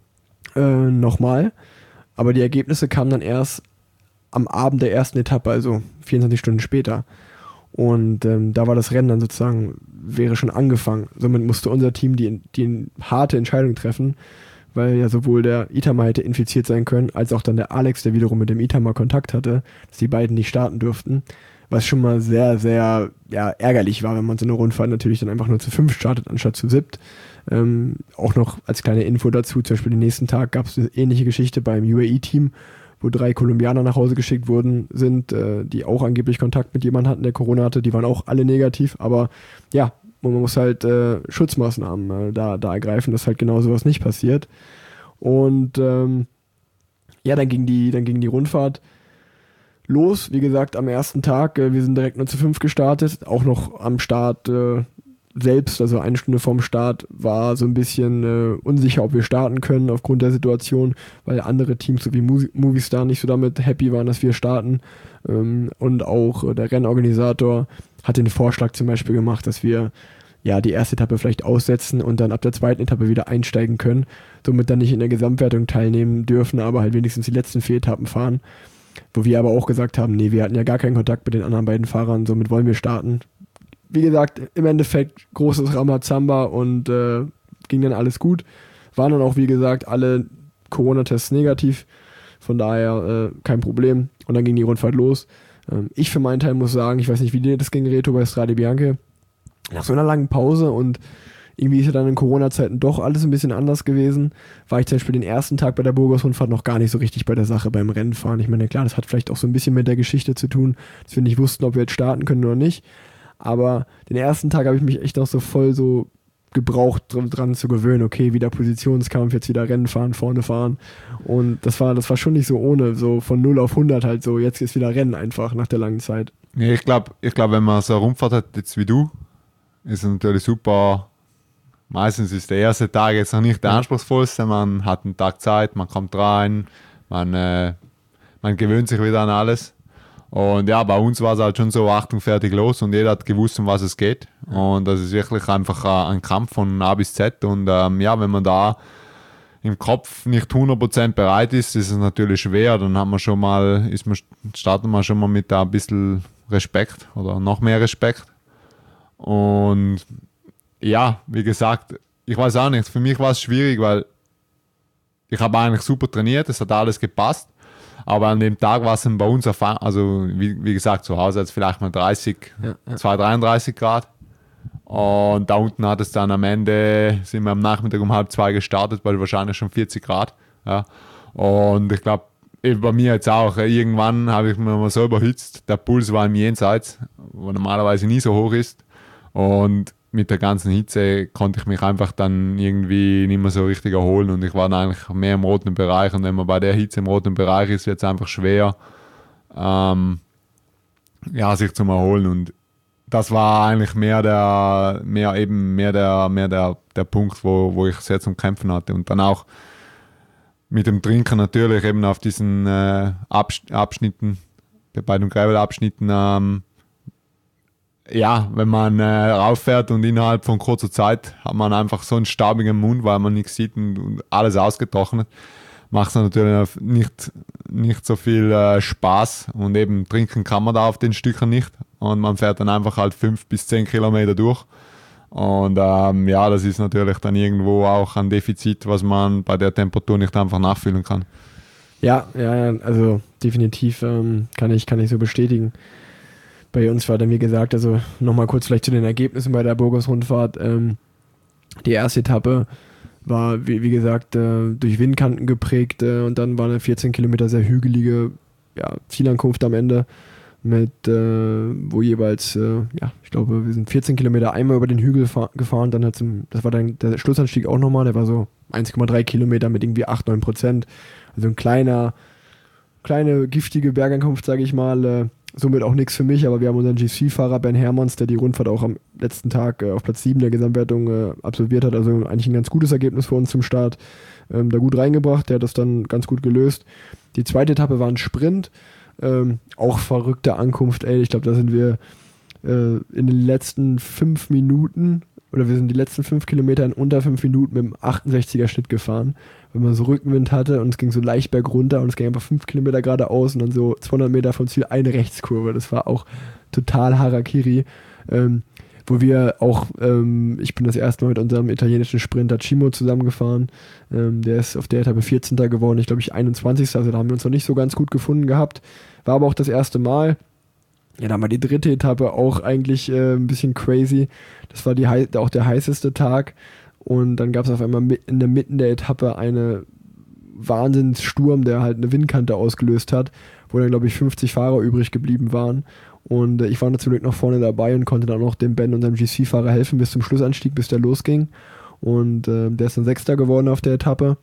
Äh, nochmal. Aber die Ergebnisse kamen dann erst am Abend der ersten Etappe, also vierundzwanzig Stunden später. Und ähm, da war das Rennen dann sozusagen, wäre schon angefangen. Somit musste unser Team die, die harte Entscheidung treffen, weil ja sowohl der Itamar hätte infiziert sein können, als auch dann der Alex, der wiederum mit dem Itamar Kontakt hatte, dass die beiden nicht starten durften. Was schon mal sehr, sehr ja, ärgerlich war, wenn man so eine Rundfahrt natürlich dann einfach nur zu fünf startet, anstatt zu siebt. Ähm, auch noch als kleine Info dazu, zum Beispiel den nächsten Tag gab es eine ähnliche Geschichte beim U A E-Team, wo drei Kolumbianer nach Hause geschickt wurden, sind, äh, die auch angeblich Kontakt mit jemandem hatten, der Corona hatte. Die waren auch alle negativ, aber ja, man muss halt äh, Schutzmaßnahmen äh, da, da ergreifen, dass halt genau sowas nicht passiert. Und ähm, ja, dann ging die, dann ging die Rundfahrt los. Wie gesagt, am ersten Tag, äh, wir sind direkt nur zu fünf gestartet, auch noch am Start äh, selbst, also eine Stunde vorm Start, war so ein bisschen äh, unsicher, ob wir starten können aufgrund der Situation, weil andere Teams so wie Movistar nicht so damit happy waren, dass wir starten. Ähm, und auch äh, der Rennorganisator hat den Vorschlag zum Beispiel gemacht, dass wir ja die erste Etappe vielleicht aussetzen und dann ab der zweiten Etappe wieder einsteigen können, somit dann nicht in der Gesamtwertung teilnehmen dürfen, aber halt wenigstens die letzten vier Etappen fahren. Wo wir aber auch gesagt haben, nee, wir hatten ja gar keinen Kontakt mit den anderen beiden Fahrern, somit wollen wir starten. Wie gesagt, im Endeffekt großes Ramazamba und äh, ging dann alles gut. Waren dann auch, wie gesagt, alle Corona-Tests negativ. Von daher äh, kein Problem. Und dann ging die Rundfahrt los. Ähm, ich für meinen Teil muss sagen, ich weiß nicht, wie dir das ging, Reto, bei Strade Bianche. Nach so einer langen Pause und irgendwie ist ja dann in Corona-Zeiten doch alles ein bisschen anders gewesen. War ich zum Beispiel den ersten Tag bei der Burgos-Rundfahrt noch gar nicht so richtig bei der Sache beim Rennfahren. Ich meine, klar, das hat vielleicht auch so ein bisschen mit der Geschichte zu tun, dass wir nicht wussten, ob wir jetzt starten können oder nicht. Aber den ersten Tag habe ich mich echt noch so voll so gebraucht, dran zu gewöhnen. Okay, wieder Positionskampf, jetzt wieder Rennen fahren, vorne fahren. Und das war, das war schon nicht so ohne, so von null auf hundert halt so, jetzt ist wieder Rennen einfach nach der langen Zeit. Nee, ich glaube, ich glaub, wenn man so eine Rundfahrt hat, jetzt wie du, ist es natürlich super. Meistens ist der erste Tag jetzt noch nicht der anspruchsvollste, man hat einen Tag Zeit, man kommt rein, man, äh, man gewöhnt sich wieder an alles. Und ja, bei uns war es halt schon so, Achtung, fertig, los, und jeder hat gewusst, um was es geht. Und das ist wirklich einfach äh, ein Kampf von A bis Z. Und ähm, ja, wenn man da im Kopf nicht hundert Prozent bereit ist, ist es natürlich schwer. Dann hat man schon mal, ist man, startet man schon mal mit da ein bisschen Respekt oder noch mehr Respekt. Und ja, wie gesagt, ich weiß auch nicht, für mich war es schwierig, weil ich habe eigentlich super trainiert, es hat alles gepasst. Aber an dem Tag war es bei uns, auf, also wie, wie gesagt, zu Hause hat es vielleicht mal dreißig, ja, ja. zwei, dreiunddreißig Grad. Und da unten hat es dann am Ende, sind wir am Nachmittag um halb zwei gestartet, weil wahrscheinlich schon vierzig Grad. Ja. Und ich glaube, bei mir jetzt auch, irgendwann habe ich mir mal so überhitzt, der Puls war im Jenseits, wo normalerweise nie so hoch ist. Und mit der ganzen Hitze konnte ich mich einfach dann irgendwie nicht mehr so richtig erholen und ich war dann eigentlich mehr im roten Bereich, und wenn man bei der Hitze im roten Bereich ist, wird es einfach schwer, ähm, ja, sich zu erholen, und das war eigentlich mehr der, mehr eben mehr der, mehr der, der Punkt, wo, wo ich sehr zum Kämpfen hatte, und dann auch mit dem Trinken natürlich eben auf diesen äh, Absch- Abschnitten, bei den Gravel-Abschnitten, ähm, ja, wenn man äh, rauffährt und innerhalb von kurzer Zeit hat man einfach so einen staubigen Mund, weil man nichts sieht und, und alles ausgetrocknet, macht es natürlich nicht, nicht so viel äh, Spaß, und eben trinken kann man da auf den Stücken nicht, und man fährt dann einfach halt fünf bis zehn Kilometer durch, und ähm, ja, das ist natürlich dann irgendwo auch ein Defizit, was man bei der Temperatur nicht einfach nachfüllen kann. Ja, ja, also definitiv ähm, kann ich, kann ich so bestätigen. Bei uns war dann, wie gesagt, also nochmal kurz vielleicht zu den Ergebnissen bei der Burgos-Rundfahrt. Ähm, die erste Etappe war, wie, wie gesagt, äh, durch Windkanten geprägt, äh, und dann war eine vierzehn Kilometer sehr hügelige ja, Zielankunft am Ende, mit, äh, wo jeweils, äh, ja, ich glaube, wir sind vierzehn Kilometer einmal über den Hügel fahr- gefahren, dann hat das war dann der Schlussanstieg auch nochmal, der war so eins Komma drei Kilometer mit irgendwie acht, neun Prozent, also ein kleiner, kleine giftige Bergankunft, sage ich mal, äh, somit auch nichts für mich, aber wir haben unseren G C-Fahrer Ben Hermanns, der die Rundfahrt auch am letzten Tag äh, auf Platz sieben der Gesamtwertung äh, absolviert hat, also eigentlich ein ganz gutes Ergebnis für uns zum Start, ähm, da gut reingebracht, der hat das dann ganz gut gelöst. Die zweite Etappe war ein Sprint, ähm, auch verrückte Ankunft, ey, ich glaube, da sind wir äh, in den letzten fünf Minuten, oder wir sind die letzten fünf Kilometer in unter fünf Minuten mit einem achtundsechziger Schnitt gefahren, wenn man so Rückenwind hatte, und es ging so leicht bergunter und es ging einfach fünf Kilometer geradeaus und dann so zweihundert Meter vom Ziel eine Rechtskurve. Das war auch total Harakiri. Ähm, wo wir auch, ähm, ich bin das erste Mal mit unserem italienischen Sprinter Cimo zusammengefahren. Ähm, der ist auf der Etappe vierzehnter geworden, ich glaube ich einundzwanzigster Also da haben wir uns noch nicht so ganz gut gefunden gehabt. War aber auch das erste Mal. Ja, dann war die dritte Etappe auch eigentlich äh, ein bisschen crazy. Das war die hei- auch der heißeste Tag. Und dann gab es auf einmal in der Mitte der Etappe eine Wahnsinnssturm, der halt eine Windkante ausgelöst hat, wo dann, glaube ich, fünfzig Fahrer übrig geblieben waren. Und äh, ich war natürlich noch vorne dabei und konnte dann noch dem Ben, unserem G C-Fahrer, helfen bis zum Schlussanstieg, bis der losging. Und äh, der ist dann Sechster geworden auf der Etappe.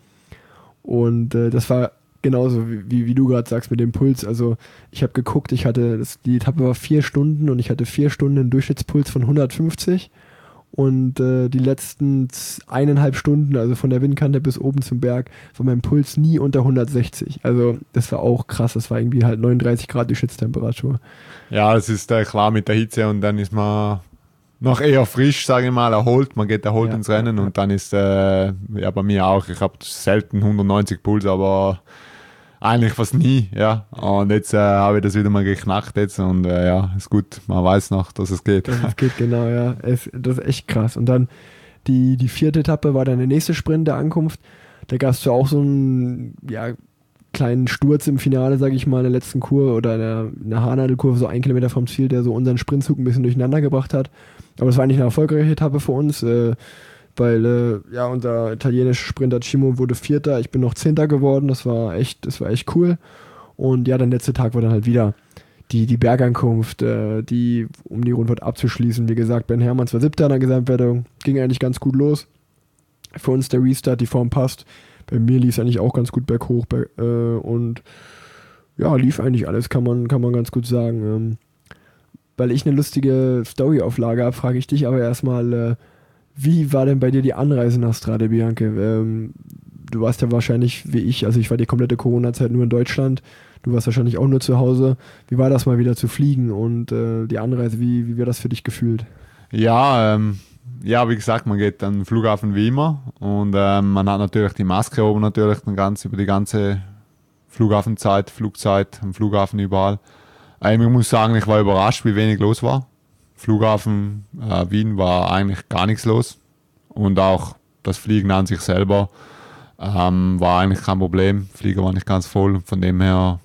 Und äh, das war genauso, wie, wie du gerade sagst, mit dem Puls. Also ich habe geguckt, ich hatte, das, die Etappe war vier Stunden und ich hatte vier Stunden einen Durchschnittspuls von hundertfünfzig. Und äh, die letzten eineinhalb Stunden, also von der Windkante bis oben zum Berg, war mein Puls nie unter hundertsechzig. Also das war auch krass, das war irgendwie halt neununddreißig Grad Durchschnittstemperatur. Ja, es ist äh, klar mit der Hitze, und dann ist man noch eher frisch, sage ich mal, erholt. Man geht erholt ja, ins Rennen, ja, ja. Und dann ist, äh, ja bei mir auch, ich habe selten hundertneunzig Puls, aber eigentlich fast nie, ja. Und jetzt äh, habe ich das wieder mal geknackt jetzt, und äh, ja, ist gut, man weiß noch, dass es geht. Dass es geht, genau, ja. Es, das ist echt krass. Und dann die, die vierte Etappe war dann der nächste Sprint der Ankunft. Da gab es ja auch so einen ja, kleinen Sturz im Finale, sage ich mal, in der letzten Kurve oder in der, in der Haarnadelkurve, so ein Kilometer vom Ziel, der so unseren Sprintzug ein bisschen durcheinander gebracht hat. Aber das war eigentlich eine erfolgreiche Etappe für uns, äh, weil äh, ja, unser italienischer Sprinter Cimo wurde Vierter, ich bin noch Zehnter geworden, das war echt, das war echt cool. Und ja, der letzte Tag war dann halt wieder die, die Bergankunft, äh, die, um die Rundfahrt abzuschließen. Wie gesagt, Ben Hermanns war Siebter in der Gesamtwertung, ging eigentlich ganz gut los. Für uns der Restart, die Form passt. Bei mir lief es eigentlich auch ganz gut berghoch, berg, äh, und ja, lief eigentlich alles, kann man, kann man ganz gut sagen. Ähm, weil ich eine lustige Storyauflage habe, frage ich dich aber erstmal, äh, wie war denn bei dir die Anreise nach Strade Bianche? Ähm, du warst ja wahrscheinlich wie ich, also ich war die komplette Corona-Zeit nur in Deutschland. Du warst wahrscheinlich auch nur zu Hause. Wie war das mal wieder zu fliegen und äh, die Anreise, wie, wie war das für dich gefühlt? Ja, ähm, ja, wie gesagt, man geht an den Flughafen wie immer und ähm, man hat natürlich die Maske oben natürlich dann ganz über die ganze Flughafenzeit, Flugzeit, am Flughafen überall. Ähm, ich muss sagen, ich war überrascht, wie wenig los war. Flughafen äh, Wien war eigentlich gar nichts los und auch das Fliegen an sich selber ähm, war eigentlich kein Problem. Flieger war nicht ganz voll, von dem her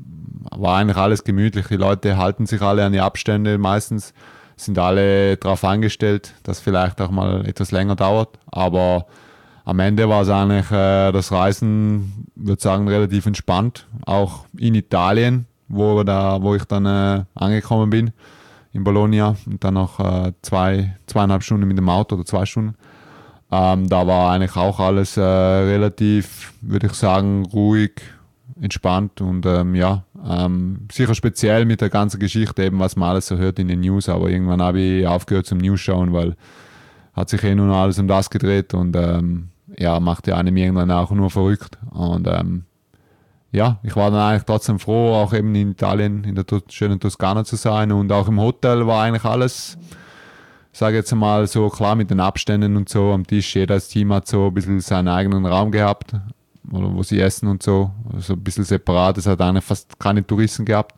war eigentlich alles gemütlich. Die Leute halten sich alle an die Abstände meistens, sind alle darauf eingestellt, dass vielleicht auch mal etwas länger dauert. Aber am Ende war es eigentlich äh, das Reisen, würde sagen, relativ entspannt. Auch in Italien, wo, da, wo ich dann äh, angekommen bin, in Bologna und dann noch äh, zwei, zweieinhalb Stunden mit dem Auto oder zwei Stunden. Ähm, da war eigentlich auch alles äh, relativ, würde ich sagen, ruhig, entspannt und ähm, ja, ähm, sicher speziell mit der ganzen Geschichte, eben was man alles so hört in den News, aber irgendwann habe ich aufgehört zum News schauen, weil hat sich eh nur noch alles um das gedreht und ähm, ja, macht ja einem irgendwann auch nur verrückt und ähm, ja, ich war dann eigentlich trotzdem froh, auch eben in Italien, in der schönen Toskana zu sein und auch im Hotel war eigentlich alles, sage jetzt mal so klar mit den Abständen und so am Tisch, jedes Team hat so ein bisschen seinen eigenen Raum gehabt, oder wo sie essen und so, also ein bisschen separat. Es hat eigentlich fast keine Touristen gehabt.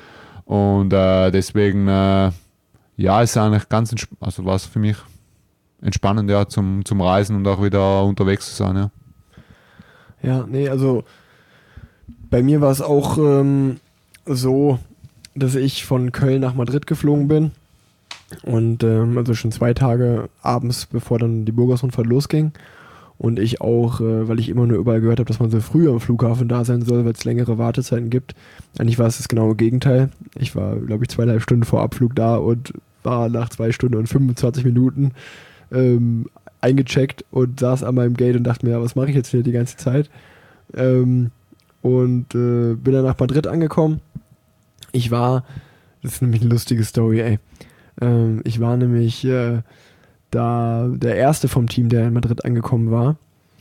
Und äh, deswegen, äh, ja, ist eigentlich ganz, entsp- also war es für mich entspannend, ja, zum, zum Reisen und auch wieder unterwegs zu sein, ja. Ja, nee, also bei mir war es auch ähm, so, dass ich von Köln nach Madrid geflogen bin. Und ähm, also schon zwei Tage abends, bevor dann die Burgos-Rundfahrt losging. Und ich auch, äh, weil ich immer nur überall gehört habe, dass man so früh am Flughafen da sein soll, weil es längere Wartezeiten gibt. Eigentlich war es das genaue Gegenteil. Ich war, glaube ich, zweieinhalb Stunden vor Abflug da und war nach zwei Stunden und fünfundzwanzig Minuten ähm, eingecheckt und saß an meinem Gate und dachte mir, ja, was mache ich jetzt hier die ganze Zeit? Ähm, und äh, bin dann nach Madrid angekommen. Ich war, das ist nämlich eine lustige Story, ey. Ähm, ich war nämlich äh, da der Erste vom Team, der in Madrid angekommen war.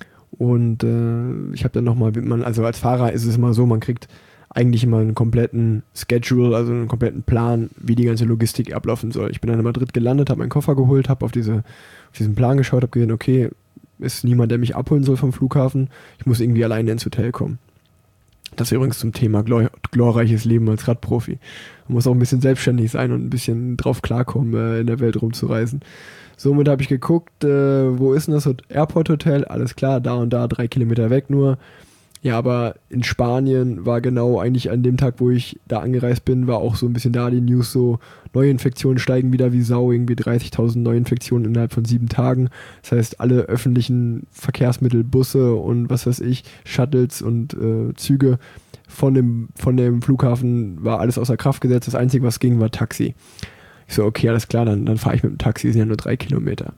Und äh, ich habe dann nochmal, also als Fahrer ist es immer so, man kriegt eigentlich immer einen kompletten Schedule, also einen kompletten Plan, wie die ganze Logistik ablaufen soll. Ich bin dann in Madrid gelandet, habe meinen Koffer geholt, habe auf, diese, auf diesen Plan geschaut, habe gesehen, okay, ist niemand, der mich abholen soll vom Flughafen. Ich muss irgendwie alleine ins Hotel kommen. Das ist übrigens zum Thema glor- glorreiches Leben als Radprofi. Man muss auch ein bisschen selbstständig sein und ein bisschen drauf klarkommen, äh, in der Welt rumzureisen. Somit habe ich geguckt, äh, wo ist denn das Airport Hotel? Alles klar, da und da, drei Kilometer weg nur. Ja, aber in Spanien war genau eigentlich an dem Tag, wo ich da angereist bin, war auch so ein bisschen da die News so, Neuinfektionen steigen wieder wie Sau, irgendwie dreißigtausend Neuinfektionen innerhalb von sieben Tagen. Das heißt, alle öffentlichen Verkehrsmittel, Busse und was weiß ich, Shuttles und äh, Züge von dem, von dem Flughafen war alles außer Kraft gesetzt. Das Einzige, was ging, war Taxi. Ich so, okay, alles klar, dann, dann fahre ich mit dem Taxi, sind ja nur drei Kilometer.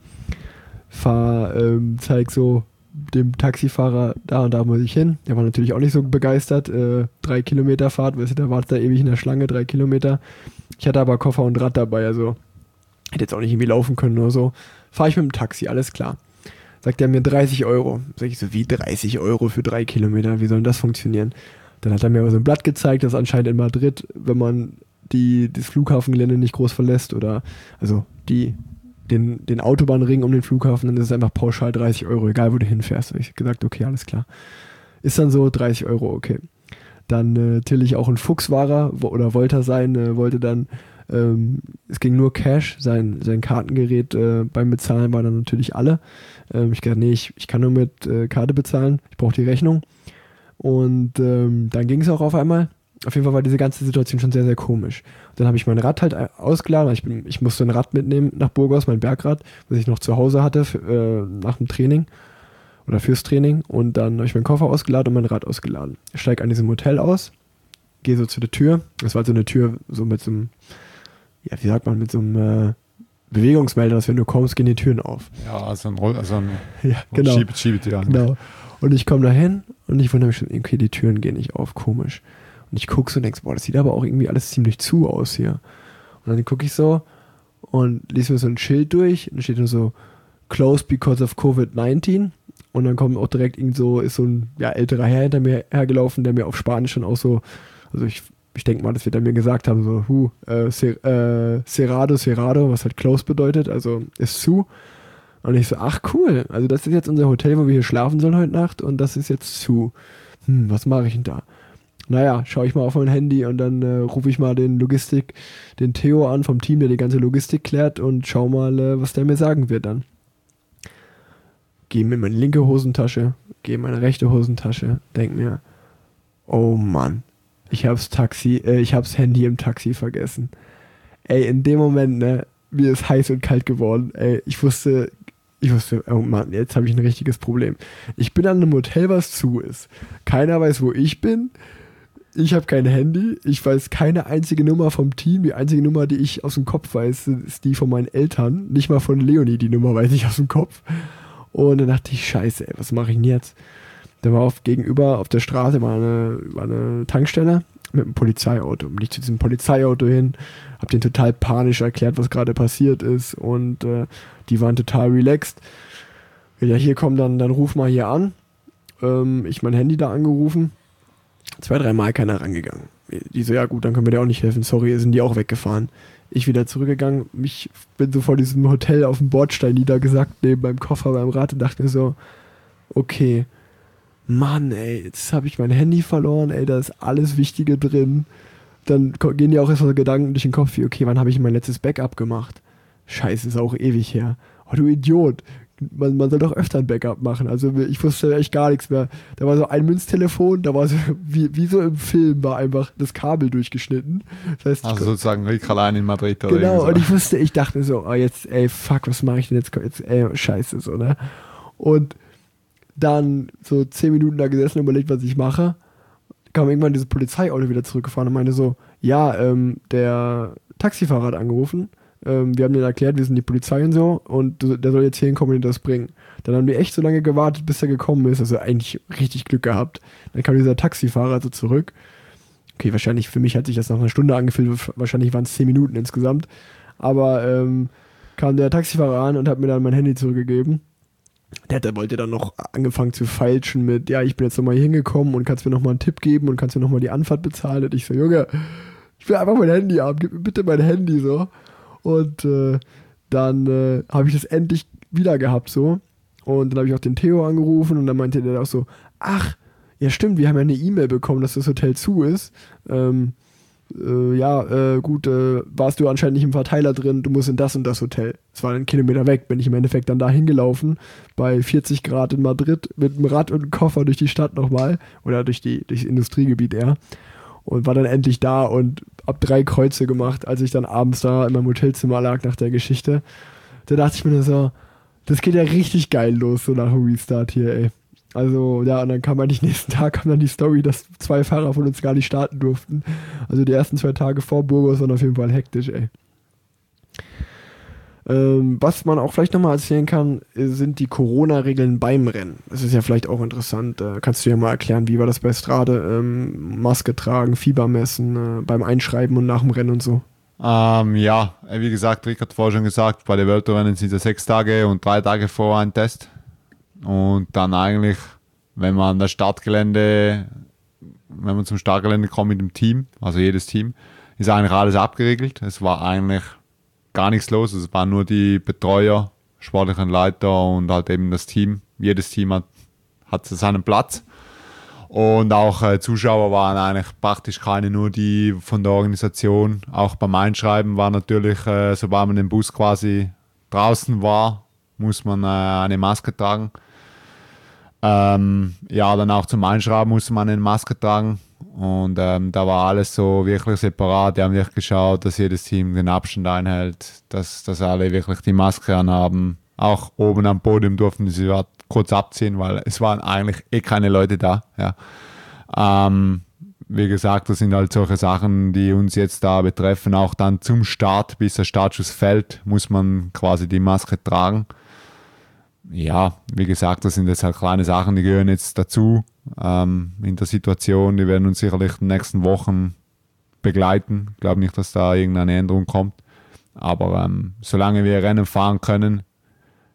Fahr, ähm, zeig so dem Taxifahrer, da und da muss ich hin. Der war natürlich auch nicht so begeistert. Äh, drei Kilometer Fahrt, weißt du, da wartet er ewig in der Schlange, drei Kilometer. Ich hatte aber Koffer und Rad dabei, also hätte jetzt auch nicht irgendwie laufen können oder so. Fahre ich mit dem Taxi, alles klar. Sagt er mir dreißig Euro. Sag ich so, wie dreißig Euro für drei Kilometer? Wie soll denn das funktionieren? Dann hat er mir aber so ein Blatt gezeigt, dass anscheinend in Madrid, wenn man die, das Flughafengelände nicht groß verlässt oder also die Den, den Autobahnring um den Flughafen, dann ist es einfach pauschal dreißig Euro, egal wo du hinfährst. Da habe ich gesagt, okay, alles klar. Ist dann so, dreißig Euro, okay. Dann äh, natürlich auch ein Fuchswahrer wo, oder wollte er sein, äh, wollte dann, ähm, es ging nur Cash, sein, sein Kartengerät äh, beim Bezahlen war dann natürlich alle. Ähm, ich gesagt, nee, ich, ich kann nur mit äh, Karte bezahlen, ich brauche die Rechnung. Und ähm, dann ging es auch auf einmal. Auf jeden Fall war diese ganze Situation schon sehr, sehr komisch. Und dann habe ich mein Rad halt ausgeladen. Ich, bin, ich musste ein Rad mitnehmen nach Burgos, mein Bergrad, was ich noch zu Hause hatte für, äh, nach dem Training oder fürs Training. Und dann habe ich meinen Koffer ausgeladen und mein Rad ausgeladen. Ich steige an diesem Hotel aus, gehe so zu der Tür. Das war so eine Tür, so mit so einem, ja, wie sagt man, mit so einem äh, Bewegungsmelder, dass wenn du kommst, gehen die Türen auf. Ja, also ein Roll, also ein ja, genau. Schiebet, Schiebet, ja. Genau. Und ich komme da hin und ich wundere mich schon, okay, die Türen gehen nicht auf, komisch. Und ich gucke so und denke, boah, das sieht aber auch irgendwie alles ziemlich zu aus hier. Und dann gucke ich so und lese mir so ein Schild durch und da steht nur so, closed because of Covid neunzehn. Und dann kommt auch direkt irgend so, ist so ein ja, älterer Herr hinter mir hergelaufen, der mir auf Spanisch schon auch so, also ich, ich denke mal, das wird er mir gesagt haben, so, hu, äh, cer, äh, cerrado, cerrado, was halt closed bedeutet, also ist zu. Und ich so, ach cool, also das ist jetzt unser Hotel, wo wir hier schlafen sollen heute Nacht und das ist jetzt zu. Hm, was mache ich denn da? Naja, schaue ich mal auf mein Handy und dann äh, rufe ich mal den Logistik, den Theo an vom Team, der die ganze Logistik klärt und schau mal, äh, was der mir sagen wird dann. Gehe mir in meine linke Hosentasche, gehe in meine rechte Hosentasche, denk mir, oh Mann, ich hab's Taxi, äh, ich hab's Handy im Taxi vergessen. Ey, in dem Moment, ne, mir ist heiß und kalt geworden. Ey, ich wusste, ich wusste, oh Mann, jetzt habe ich ein richtiges Problem. Ich bin an einem Hotel, was zu ist. Keiner weiß, wo ich bin. Ich habe kein Handy. Ich weiß keine einzige Nummer vom Team. Die einzige Nummer, die ich aus dem Kopf weiß, ist die von meinen Eltern. Nicht mal von Leonie, die Nummer weiß ich aus dem Kopf. Und dann dachte ich, scheiße, ey, was mache ich denn jetzt? Da war auf, gegenüber auf der Straße war eine, war eine Tankstelle mit einem Polizeiauto. Bin ich zu diesem Polizeiauto hin, hab denen total panisch erklärt, was gerade passiert ist und äh, die waren total relaxed. Ja, hier komm, dann, dann ruf mal hier an. Ähm, ich mein Handy da angerufen. Zwei, dreimal keiner rangegangen. Die so, ja gut, dann können wir dir auch nicht helfen. Sorry, sind die auch weggefahren. Ich wieder zurückgegangen. Ich bin so vor diesem Hotel auf dem Bordstein niedergesackt, neben meinem Koffer beim Rad und dachte mir so, okay, Mann, ey, jetzt habe ich mein Handy verloren, ey, da ist alles Wichtige drin. Dann gehen dir auch erst mal Gedanken durch den Kopf, wie, okay, wann habe ich mein letztes Backup gemacht? Scheiße, ist auch ewig her. Oh, du Idiot. Man, man soll doch öfter ein Backup machen. Also ich wusste echt gar nichts mehr. Da war so ein Münztelefon, da war so, wie, wie so im Film, war einfach das Kabel durchgeschnitten. Das heißt, also sozusagen Rick allein in Madrid oder genau, so. Und ich wusste, ich dachte mir so, oh jetzt, ey, fuck, was mache ich denn jetzt? jetzt ey, scheiße, so, ne? Und dann so zehn Minuten da gesessen und überlegt, was ich mache. Kam irgendwann dieses Polizeiauto wieder zurückgefahren und meinte so, ja, ähm, der Taxifahrer hat angerufen. Ähm, wir haben denen erklärt, wir sind die Polizei und so und der soll jetzt hier hinkommen und das bringen. Dann haben die echt so lange gewartet, bis er gekommen ist. Also eigentlich richtig Glück gehabt. Dann kam dieser Taxifahrer so zurück. Okay, wahrscheinlich, für mich hat sich das nach einer Stunde angefühlt. Wahrscheinlich waren es zehn Minuten insgesamt. Aber ähm, kam der Taxifahrer an und hat mir dann mein Handy zurückgegeben. Der, der wollte dann noch angefangen zu feilschen mit, ja, ich bin jetzt nochmal hier hingekommen und kannst mir nochmal einen Tipp geben und kannst mir nochmal die Anfahrt bezahlen. Und ich so, Junge, ich will einfach mein Handy haben, gib mir bitte mein Handy so. Und äh, dann äh, habe ich das endlich wieder gehabt so. Und dann habe ich auch den Theo angerufen und dann meinte der auch so, ach, ja stimmt, wir haben ja eine E-Mail bekommen, dass das Hotel zu ist. Ähm, äh, ja, äh, gut, äh, warst du anscheinend nicht im Verteiler drin, du musst in das und das Hotel. Es war einen Kilometer weg, bin ich im Endeffekt dann da hingelaufen, bei vierzig Grad in Madrid, mit einem Rad und einem Koffer durch die Stadt nochmal, oder durch die, durch das Industriegebiet eher. Und war dann endlich da und hab drei Kreuze gemacht, als ich dann abends da in meinem Hotelzimmer lag nach der Geschichte. Da dachte ich mir nur so, das geht ja richtig geil los, so nach dem Restart hier, ey. Also, ja, und dann kam eigentlich nächsten Tag kam dann die Story, dass zwei Fahrer von uns gar nicht starten durften. Also die ersten zwei Tage vor Burgos waren auf jeden Fall hektisch, ey. Ähm, was man auch vielleicht nochmal erzählen kann, sind die Corona-Regeln beim Rennen. Das ist ja vielleicht auch interessant. Äh, kannst du ja mal erklären, wie war das bei Strade? Ähm, Maske tragen, Fieber messen, äh, beim Einschreiben und nach dem Rennen und so. Ähm, ja, wie gesagt, Rick hat vorher schon gesagt, bei den Weltrennen sind es sechs Tage und drei Tage vor ein Test. Und dann eigentlich, wenn man an das Startgelände, wenn man zum Startgelände kommt mit dem Team, also jedes Team, ist eigentlich alles abgeregelt. Es war eigentlich gar nichts los. Es waren nur die Betreuer, sportlichen Leiter und halt eben das Team. Jedes Team hat, hat seinen Platz. Und auch äh, Zuschauer waren eigentlich praktisch keine, nur die von der Organisation. Auch beim Einschreiben war natürlich, äh, sobald man im Bus quasi draußen war, muss man äh, eine Maske tragen. Ähm, ja, dann auch zum Einschreiben musste man eine Maske tragen. Und ähm, da war alles so wirklich separat. Die haben wirklich geschaut, dass jedes Team den Abstand einhält, dass, dass alle wirklich die Maske anhaben. Auch oben am Podium durften sie kurz abziehen, weil es waren eigentlich eh keine Leute da. Ja. Ähm, wie gesagt, das sind halt solche Sachen, die uns jetzt da betreffen. Auch dann zum Start, bis der Startschuss fällt, muss man quasi die Maske tragen. Ja, wie gesagt, das sind jetzt halt kleine Sachen, die gehören jetzt dazu ähm, in der Situation. Die werden uns sicherlich in den nächsten Wochen begleiten. Ich glaube nicht, dass da irgendeine Änderung kommt. Aber ähm, solange wir Rennen fahren können,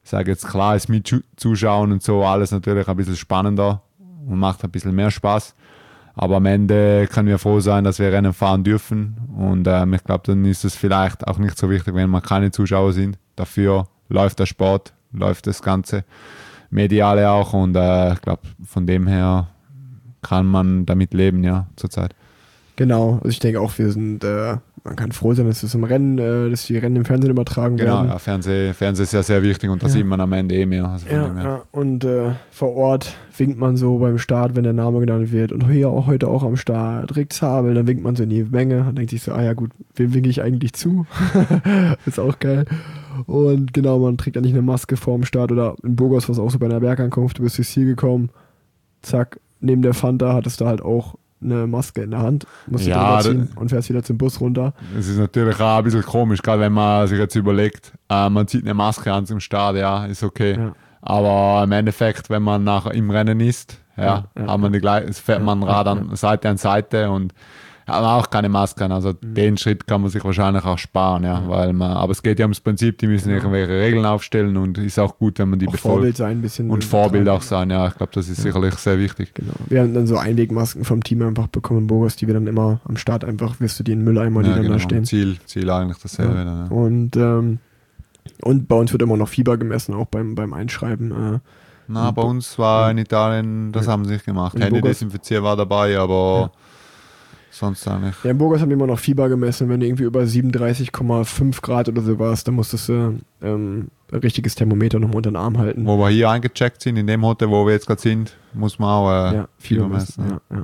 sage jetzt klar, ist mit Zuschauen und so alles natürlich ein bisschen spannender und macht ein bisschen mehr Spaß. Aber am Ende können wir froh sein, dass wir Rennen fahren dürfen. Und ähm, ich glaube, dann ist es vielleicht auch nicht so wichtig, wenn wir keine Zuschauer sind. Dafür läuft der Sport, läuft das Ganze Mediale auch. Und äh, ich glaube, von dem her kann man damit leben, ja, zurzeit. Genau, also ich denke auch, wir sind, äh, man kann froh sein, dass es im Rennen, äh, dass die Rennen im Fernsehen übertragen genau, werden. Genau, ja, Fernseh, Fernseh ist ja sehr wichtig und da ja. sieht man am Ende eh mehr. Also ja, ja, und äh, vor Ort winkt man so beim Start, wenn der Name genannt wird und hier auch heute auch am Start, Rick Zabel, dann winkt man so in die Menge und denkt sich so, ah ja gut, wem winke ich eigentlich zu? Ist auch geil. Und genau, man trägt eigentlich eine Maske vorm Start oder in Burgos war es auch so bei einer Bergankunft, du bist durchs Ziel gekommen, zack, neben der Fanta hattest du halt auch eine Maske in der Hand, musst du ja, drüber ziehen und fährst wieder zum Bus runter. Es ist natürlich auch ein bisschen komisch, gerade wenn man sich jetzt überlegt, äh, man zieht eine Maske an zum Start, ja, ist okay. Ja. Aber im Endeffekt, wenn man nachher im Rennen ist, ja, ja, ja hat man die gleiche, fährt man Rad an Seite an Seite und hat auch keine Masken. Also mhm. den Schritt kann man sich wahrscheinlich auch sparen, ja, ja. weil man, aber es geht ja ums Prinzip, die müssen ja. irgendwelche Regeln aufstellen und ist auch gut, wenn man die auch befolgt. Vorbild sein, ein bisschen und Vorbild auch sein, ja, ich glaube, das ist ja. sicherlich sehr wichtig. Genau. Wir haben dann so Einwegmasken vom Team einfach bekommen, Burgos, die wir dann immer am Start einfach, wirst du die in den Mülleimer, die ja, dann genau. da stehen. Ziel, Ziel eigentlich dasselbe. Ja. Dann, ja. Und, ähm, und bei uns wird immer noch Fieber gemessen, auch beim, beim Einschreiben. Äh, Na, bei uns war in Italien, das ja. haben sie nicht gemacht. Hände desinfiziert war dabei, aber ja. sonst eigentlich. Ja, in Burgos haben die immer noch Fieber gemessen. Wenn du irgendwie über siebenunddreißig Komma fünf Grad oder so warst, dann musstest du ähm, ein richtiges Thermometer noch unter den Arm halten. Wo wir hier eingecheckt sind, in dem Hotel, wo wir jetzt gerade sind, muss man auch äh, ja, Fieber messen. messen. Ja, ja.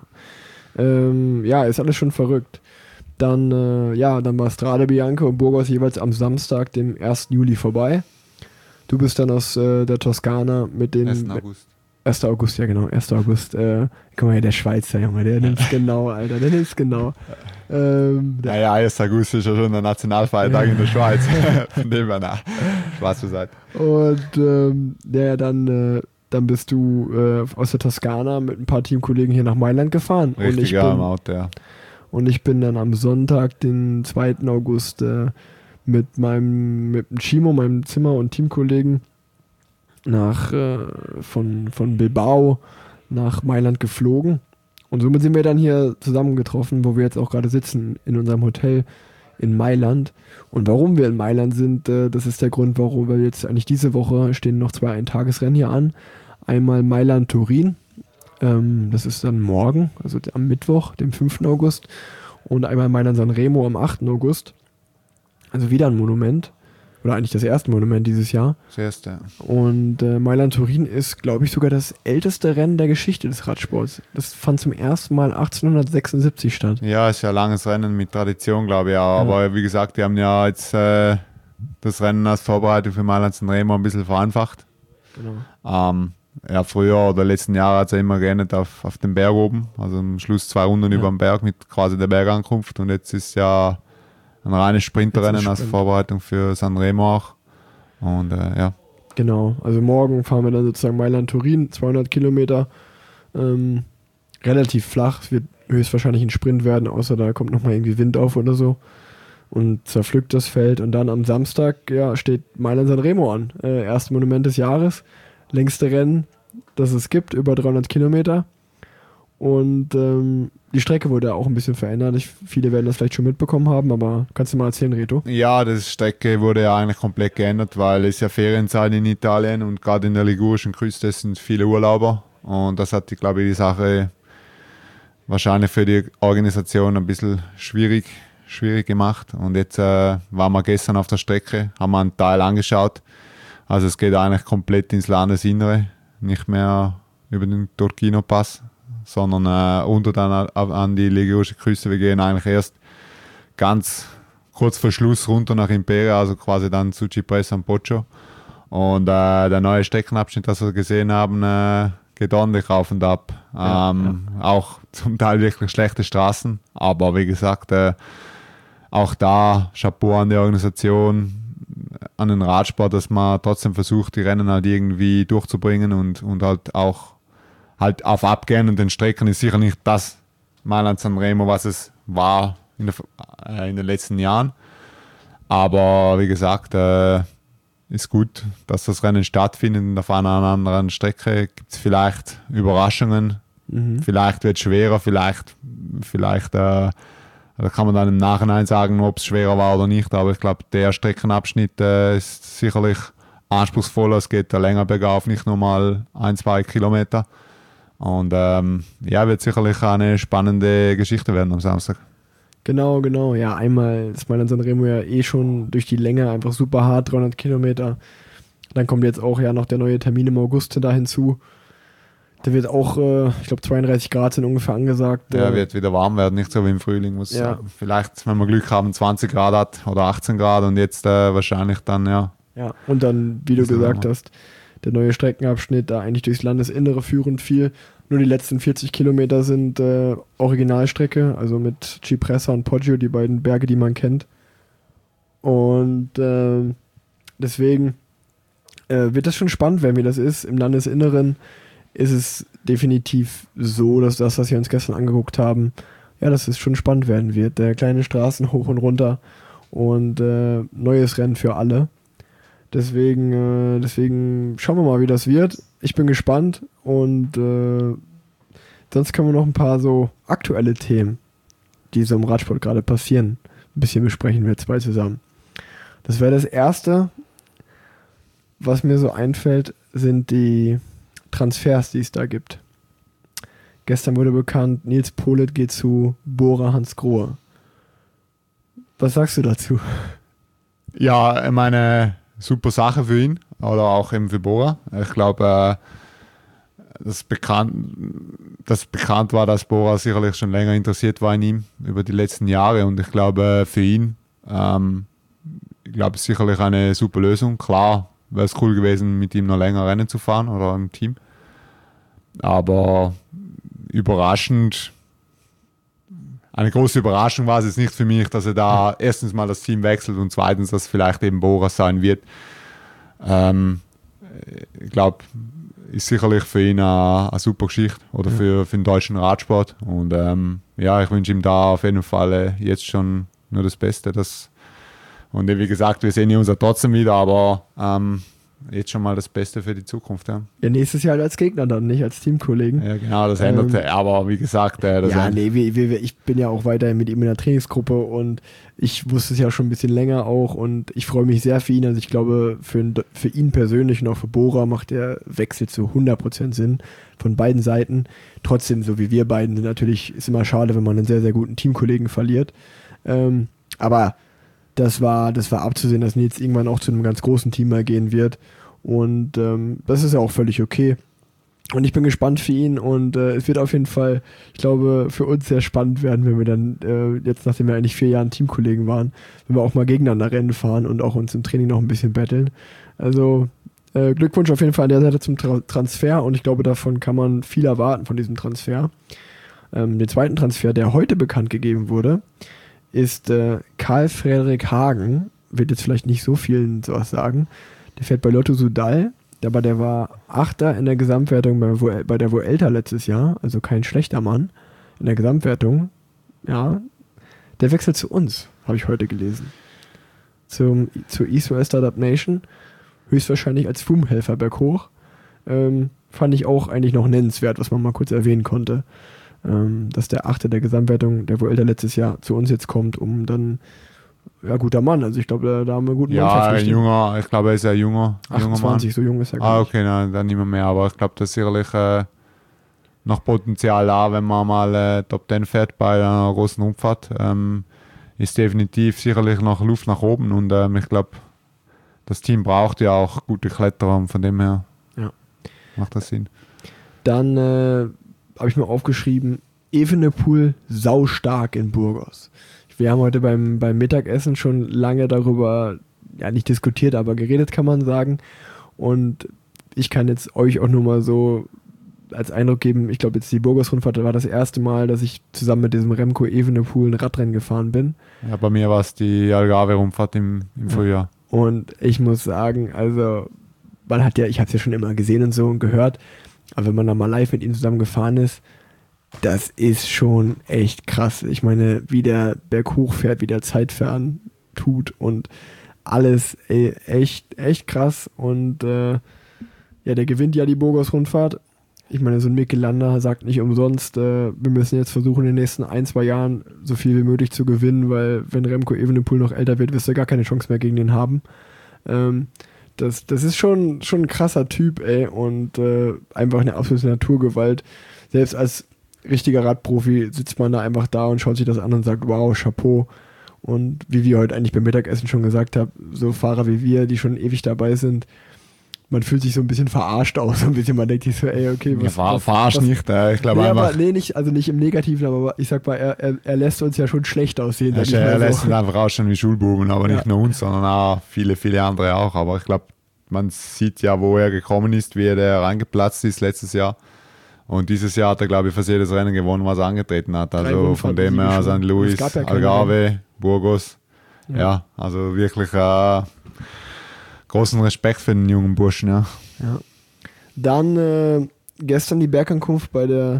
Ähm, ja, ist alles schon verrückt. Dann, äh, ja, dann war Strade Bianca und Burgos jeweils am Samstag, dem ersten Juli vorbei. Du bist dann aus äh, der Toskana mit dem... ersten August. ersten August, ja genau, ersten August. Äh, guck mal hier, der Schweizer Junge, der nimmt's genau, Alter, der nimmt's genau. Ähm, ja, ja, ersten August ist ja schon der Nationalfeiertag in der Schweiz. Von dem her, na, Spaß beiseite. Und ähm, ja, dann, äh, dann bist du äh, aus der Toskana mit ein paar Teamkollegen hier nach Mailand gefahren. Richtig, und ich ja, bin, im Auto, ja. Und ich bin dann am Sonntag, den zweiten August, äh, mit meinem, mit dem Chimo, meinem Zimmer- und Teamkollegen nach äh, von, von Bilbao nach Mailand geflogen. Und somit sind wir dann hier zusammengetroffen, wo wir jetzt auch gerade sitzen, in unserem Hotel in Mailand. Und warum wir in Mailand sind, äh, das ist der Grund, warum wir jetzt eigentlich diese Woche stehen noch zwei Eintagesrennen hier an. Einmal Mailand-Turin, ähm, das ist dann morgen, also am Mittwoch, dem fünften August. Und einmal Mailand-San Remo am achten August. Also wieder ein Monument. Oder eigentlich das erste Monument dieses Jahr. Das erste. Und äh, Mailand-Turin ist, glaube ich, sogar das älteste Rennen der Geschichte des Radsports. Das fand zum ersten Mal achtzehnhundertsechsundsiebzig statt. Ja, ist ja ein langes Rennen mit Tradition, glaube ich auch. Ja. Aber wie gesagt, die haben ja jetzt äh, das Rennen als Vorbereitung für Mailand-San Remo ein bisschen vereinfacht. Genau. Ähm, ja, früher oder letzten Jahre hat es ja immer geendet auf, auf dem Berg oben. Also am Schluss zwei Runden ja. über den Berg mit quasi der Bergankunft. Und jetzt ist ja ein reines Sprinterrennen ein als Vorbereitung für San Remo auch. Und äh, ja. Genau, also morgen fahren wir dann sozusagen Mailand-Turin, zweihundert Kilometer. Ähm, relativ flach, es wird höchstwahrscheinlich ein Sprint werden, außer da kommt nochmal irgendwie Wind auf oder so. Und zerpflückt das Feld. Und dann am Samstag ja, steht Mailand-San Remo an. Äh, erste Monument des Jahres. Längste Rennen, das es gibt, über dreihundert Kilometer. Und ähm, die Strecke wurde auch ein bisschen verändert. Ich, viele werden das vielleicht schon mitbekommen haben, aber kannst du mal erzählen, Reto? Ja, die Strecke wurde ja eigentlich komplett geändert, weil es ja Ferienzeit in Italien und gerade in der ligurischen Küste sind viele Urlauber. Und das hat, glaube ich, die Sache wahrscheinlich für die Organisation ein bisschen schwierig, schwierig gemacht. Und jetzt äh, waren wir gestern auf der Strecke, haben wir einen Teil angeschaut. Also es geht eigentlich komplett ins Landesinnere, nicht mehr über den Turchino-Pass, sondern äh, unter dann an die ligurische Küste. Wir gehen eigentlich erst ganz kurz vor Schluss runter nach Imperia, also quasi dann zu Cipressa und Poggio. Und äh, der neue Streckenabschnitt, das wir gesehen haben, äh, geht ordentlich auf und ab. Ja, ähm, ja. Auch zum Teil wirklich schlechte Straßen, aber wie gesagt, äh, auch da Chapeau an die Organisation, an den Radsport, dass man trotzdem versucht, die Rennen halt irgendwie durchzubringen und, und halt auch halt auf abgehenden Strecken ist sicher nicht das Mailand-San Remo, was es war in, der, äh, in den letzten Jahren. Aber wie gesagt, äh, ist gut, dass das Rennen stattfindet und auf einer anderen Strecke gibt es vielleicht Überraschungen. Mhm. Vielleicht wird es schwerer, vielleicht, vielleicht äh, da kann man dann im Nachhinein sagen, ob es schwerer war oder nicht, aber ich glaube, der Streckenabschnitt äh, ist sicherlich anspruchsvoller, es geht da länger bergauf, nicht nur mal ein, zwei Kilometer. Und ähm, ja, wird sicherlich eine spannende Geschichte werden am Samstag. Genau, genau. Ja, einmal ist Mailand Sanremo ja eh schon durch die Länge einfach super hart, dreihundert Kilometer. Dann kommt jetzt auch ja noch der neue Termin im August da hinzu. Der wird auch, äh, ich glaube, zweiunddreißig Grad sind ungefähr angesagt. Ja, äh, wird wieder warm werden, nicht so wie im Frühling. Muss ja. Vielleicht, wenn wir Glück haben, zwanzig Grad hat oder achtzehn Grad und jetzt äh, wahrscheinlich dann, ja. Ja, und dann, wie du gesagt hast, der neue Streckenabschnitt, da eigentlich durchs Landesinnere führend viel. Nur die letzten vierzig Kilometer sind äh, Originalstrecke, also mit Cipressa und Poggio, die beiden Berge, die man kennt. Und äh, deswegen äh, wird das schon spannend werden, wie das ist. Im Landesinneren ist es definitiv so, dass das, was wir uns gestern angeguckt haben, ja, dass es schon spannend werden wird. Der kleine Straßen hoch und runter und äh, neues Rennen für alle. Deswegen, äh, deswegen schauen wir mal, wie das wird. Ich bin gespannt und äh, sonst können wir noch ein paar so aktuelle Themen, die so im Radsport gerade passieren, ein bisschen besprechen wir zwei zusammen. Das wäre das Erste, was mir so einfällt, sind die Transfers, die es da gibt. Gestern wurde bekannt, Nils Politt geht zu Bora Hansgrohe. Was sagst du dazu? Ja, ich meine, super Sache für ihn oder auch eben für Bora. Ich glaube, dass bekannt, dass bekannt war, dass Bora sicherlich schon länger interessiert war in ihm über die letzten Jahre und ich glaube für ihn, ähm, ich glaube sicherlich eine super Lösung. Klar, wäre es cool gewesen, mit ihm noch länger Rennen zu fahren oder im Team. Aber überraschend, eine große Überraschung war es jetzt nicht für mich, dass er da erstens mal das Team wechselt und zweitens, dass vielleicht eben Bora sein wird. Ähm, ich glaube, ist sicherlich für ihn eine, eine super Geschichte oder ja. für, für den deutschen Radsport. Und ähm, ja, ich wünsche ihm da auf jeden Fall äh, jetzt schon nur das Beste. Das, und wie gesagt, wir sehen uns ja trotzdem wieder, aber ähm, jetzt schon mal das Beste für die Zukunft. Ja, ja nächstes Jahr als Gegner dann, nicht als Teamkollegen. Ja, genau, das änderte. Ähm, aber wie gesagt, äh, das ja, nee, wir, wir, ich bin ja auch weiterhin mit ihm in der Trainingsgruppe und ich wusste es ja schon ein bisschen länger auch und ich freue mich sehr für ihn. Also ich glaube, für, für ihn persönlich und auch für Bora macht der Wechsel zu hundert Prozent Sinn von beiden Seiten. Trotzdem, so wie wir beiden, sind natürlich, ist immer schade, wenn man einen sehr, sehr guten Teamkollegen verliert. Ähm, aber das war, das war abzusehen, dass Nils irgendwann auch zu einem ganz großen Team mal gehen wird. Und ähm, das ist ja auch völlig okay. Und ich bin gespannt für ihn und äh, es wird auf jeden Fall, ich glaube, für uns sehr spannend werden, wenn wir dann äh, jetzt, nachdem wir eigentlich vier Jahre Teamkollegen waren, wenn wir auch mal gegeneinander Rennen fahren und auch uns im Training noch ein bisschen betteln. Also äh, Glückwunsch auf jeden Fall an der Seite zum Tra- Transfer und ich glaube, davon kann man viel erwarten von diesem Transfer. Ähm, den zweiten Transfer, der heute bekannt gegeben wurde, ist äh, Karl Frederik Hagen, wird jetzt vielleicht nicht so vielen sowas sagen. Der fährt bei Lotto Soudal, aber der war Achter in der Gesamtwertung bei, bei der Vuelta letztes Jahr, also kein schlechter Mann in der Gesamtwertung. Ja, der wechselt zu uns, habe ich heute gelesen. Zum, zur East West Startup Nation, höchstwahrscheinlich als F U M-Helfer berghoch. Ähm, fand ich auch eigentlich noch nennenswert, was man mal kurz erwähnen konnte. Ähm, dass der Achte der Gesamtwertung der Vuelta letztes Jahr zu uns jetzt kommt, um dann ja, guter Mann. Also ich glaube, da, da haben wir einen guten ja, Mann verpflichtet. Ja, junger, ich glaube, er ist ja junger. achtundzwanzig, junger so jung ist er gar Ah, nicht. okay, nein, dann nicht mehr mehr. Aber ich glaube, da ist sicherlich äh, noch Potenzial da, wenn man mal äh, Top Ten fährt bei einer großen Rundfahrt. Ähm, ist definitiv sicherlich noch Luft nach oben und ähm, ich glaube, das Team braucht ja auch gute Kletterer und von dem her ja. macht das Sinn. Dann äh, habe ich mir aufgeschrieben, Evenepoel saustark in Burgos. Wir haben heute beim, beim Mittagessen schon lange darüber, ja nicht diskutiert, aber geredet kann man sagen. Und ich kann jetzt euch auch nur mal so als Eindruck geben, ich glaube jetzt die Burgos-Rundfahrt war das erste Mal, dass ich zusammen mit diesem Remco Evenepoel ein Radrennen gefahren bin. Ja, bei mir war es die Algarve-Rundfahrt im, im ja. Frühjahr. Und ich muss sagen, also man hat ja, ich habe es ja schon immer gesehen und so und gehört, aber wenn man da mal live mit ihm zusammen gefahren ist, das ist schon echt krass. Ich meine, wie der berghoch fährt, wie der Zeitfahren tut und alles ey, echt, echt krass. Und äh, ja, der gewinnt ja die Burgos-Rundfahrt. Ich meine, so ein Mikel Landa sagt nicht umsonst, äh, wir müssen jetzt versuchen, in den nächsten ein, zwei Jahren so viel wie möglich zu gewinnen, weil wenn Remco Evenepoel noch älter wird, wirst du gar keine Chance mehr gegen den haben. Ähm, das, das ist schon, schon ein krasser Typ, ey, und äh, einfach eine absolute Naturgewalt. Selbst als richtiger Radprofi sitzt man da einfach da und schaut sich das an und sagt, wow, Chapeau. Und wie wir heute eigentlich beim Mittagessen schon gesagt haben, so Fahrer wie wir, die schon ewig dabei sind, man fühlt sich so ein bisschen verarscht aus, so ein bisschen, man denkt sich so, ey, okay, was... Ja, verarscht nicht, äh, ich glaube nee, einfach... Aber, nee, nicht, also nicht im Negativen, aber ich sag mal, er, er, er lässt uns ja schon schlecht aussehen. Ja, er lässt so. uns einfach ausschauen wie Schulbuben, aber ja. nicht nur uns, sondern auch viele, viele andere auch. Aber ich glaube, man sieht ja, wo er gekommen ist, wie er reingeplatzt ist letztes Jahr. Und dieses Jahr hat er, glaube ich, fast jedes Rennen gewonnen, was er angetreten hat. Also von dem her Sankt Luis, ja Algarve, Burgos. Ja. ja, also wirklich äh, großen Respekt für den jungen Burschen, ja. Ja. Dann äh, gestern die Bergankunft bei der,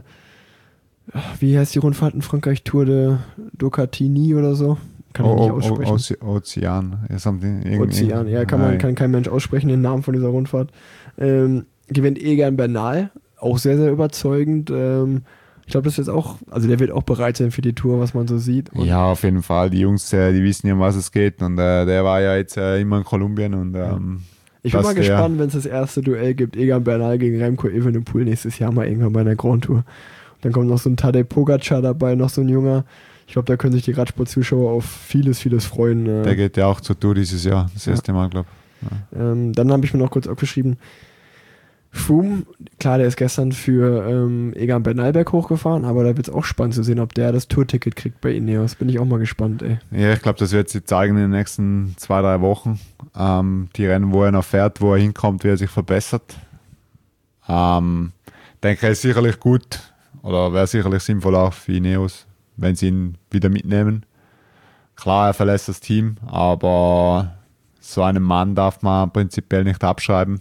wie heißt die Rundfahrt in Frankreich, Tour de Docatini oder so? Kann man oh, nicht aussprechen. O- Ozean. Ozean, ja, kann, man, kann kein Mensch aussprechen, den Namen von dieser Rundfahrt. Ähm, gewinnt Egan Bernal, auch sehr, sehr überzeugend. Ähm, ich glaube, das ist jetzt auch, also der wird auch bereit sein für die Tour, was man so sieht. Und ja, auf jeden Fall. Die Jungs, äh, die wissen ja, um was es geht. Und äh, der war ja jetzt äh, immer in Kolumbien. Und, ähm, ich bin mal gespannt, wenn es das erste Duell gibt, Egan Bernal gegen Remco Evenepoel nächstes Jahr mal irgendwann bei einer Grand Tour. Dann kommt noch so ein Tadej Pogacar dabei, noch so ein Junger. Ich glaube, da können sich die Radsport-Zuschauer auf vieles, vieles freuen. Der geht ja auch zur Tour dieses Jahr, das erste Mal, glaube ich. Ja. Ähm, dann habe ich mir noch kurz aufgeschrieben, Froome, klar, der ist gestern für ähm, Egan Bernal berg hochgefahren, aber da wird es auch spannend zu sehen, ob der das Tourticket kriegt bei Ineos. Bin ich auch mal gespannt, ey. Ja, ich glaube, das wird sich zeigen in den nächsten zwei, drei Wochen. Ähm, die Rennen, wo er noch fährt, wo er hinkommt, wie er sich verbessert. Ähm, denke, er ist sicherlich gut oder wäre sicherlich sinnvoll auch für Ineos, wenn sie ihn wieder mitnehmen. Klar, er verlässt das Team, aber so einen Mann darf man prinzipiell nicht abschreiben.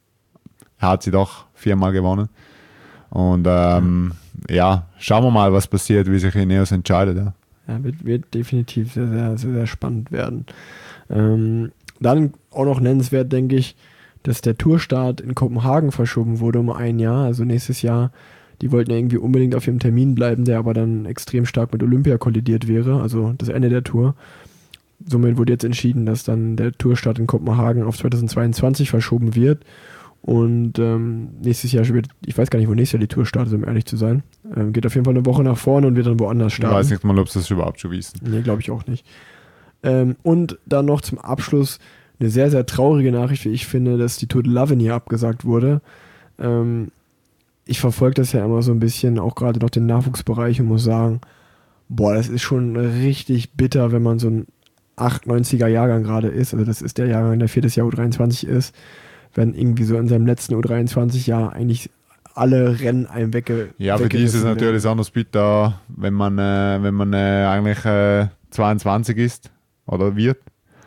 Er hat sie doch viermal gewonnen. Und ähm, ja, schauen wir mal, was passiert, wie sich Ineos entscheidet. Ja, ja wird, wird definitiv sehr, sehr, sehr, sehr spannend werden. Ähm, dann auch noch nennenswert, denke ich, dass der Tourstart in Kopenhagen verschoben wurde um ein Jahr, also nächstes Jahr. Die wollten ja irgendwie unbedingt auf ihrem Termin bleiben, der aber dann extrem stark mit Olympia kollidiert wäre, also das Ende der Tour. Somit wurde jetzt entschieden, dass dann der Tourstart in Kopenhagen auf zweitausendzweiundzwanzig verschoben wird. Und ähm, nächstes Jahr wird, ich weiß gar nicht, wo nächstes Jahr die Tour startet, um ehrlich zu sein. Ähm, geht auf jeden Fall eine Woche nach vorne und wird dann woanders starten. Ich weiß nicht mal, ob sie das überhaupt schon wissen. Nee, glaube ich auch nicht. Ähm, und dann noch zum Abschluss eine sehr, sehr traurige Nachricht, wie ich finde, dass die Tour de l'Avenir abgesagt wurde. Ähm, ich verfolge das ja immer so ein bisschen, auch gerade noch den Nachwuchsbereich und muss sagen, boah, das ist schon richtig bitter, wenn man so ein achtundneunziger Jahrgang gerade ist. Also das ist der Jahrgang, der viertes Jahr U dreiundzwanzig ist. Wenn irgendwie so in seinem letzten U dreiundzwanzig-Jahr eigentlich alle Rennen einem wegge Ja, für die ist es natürlich werden. Anders bitter, wenn man, äh, wenn man äh, eigentlich äh, zweiundzwanzig ist oder wird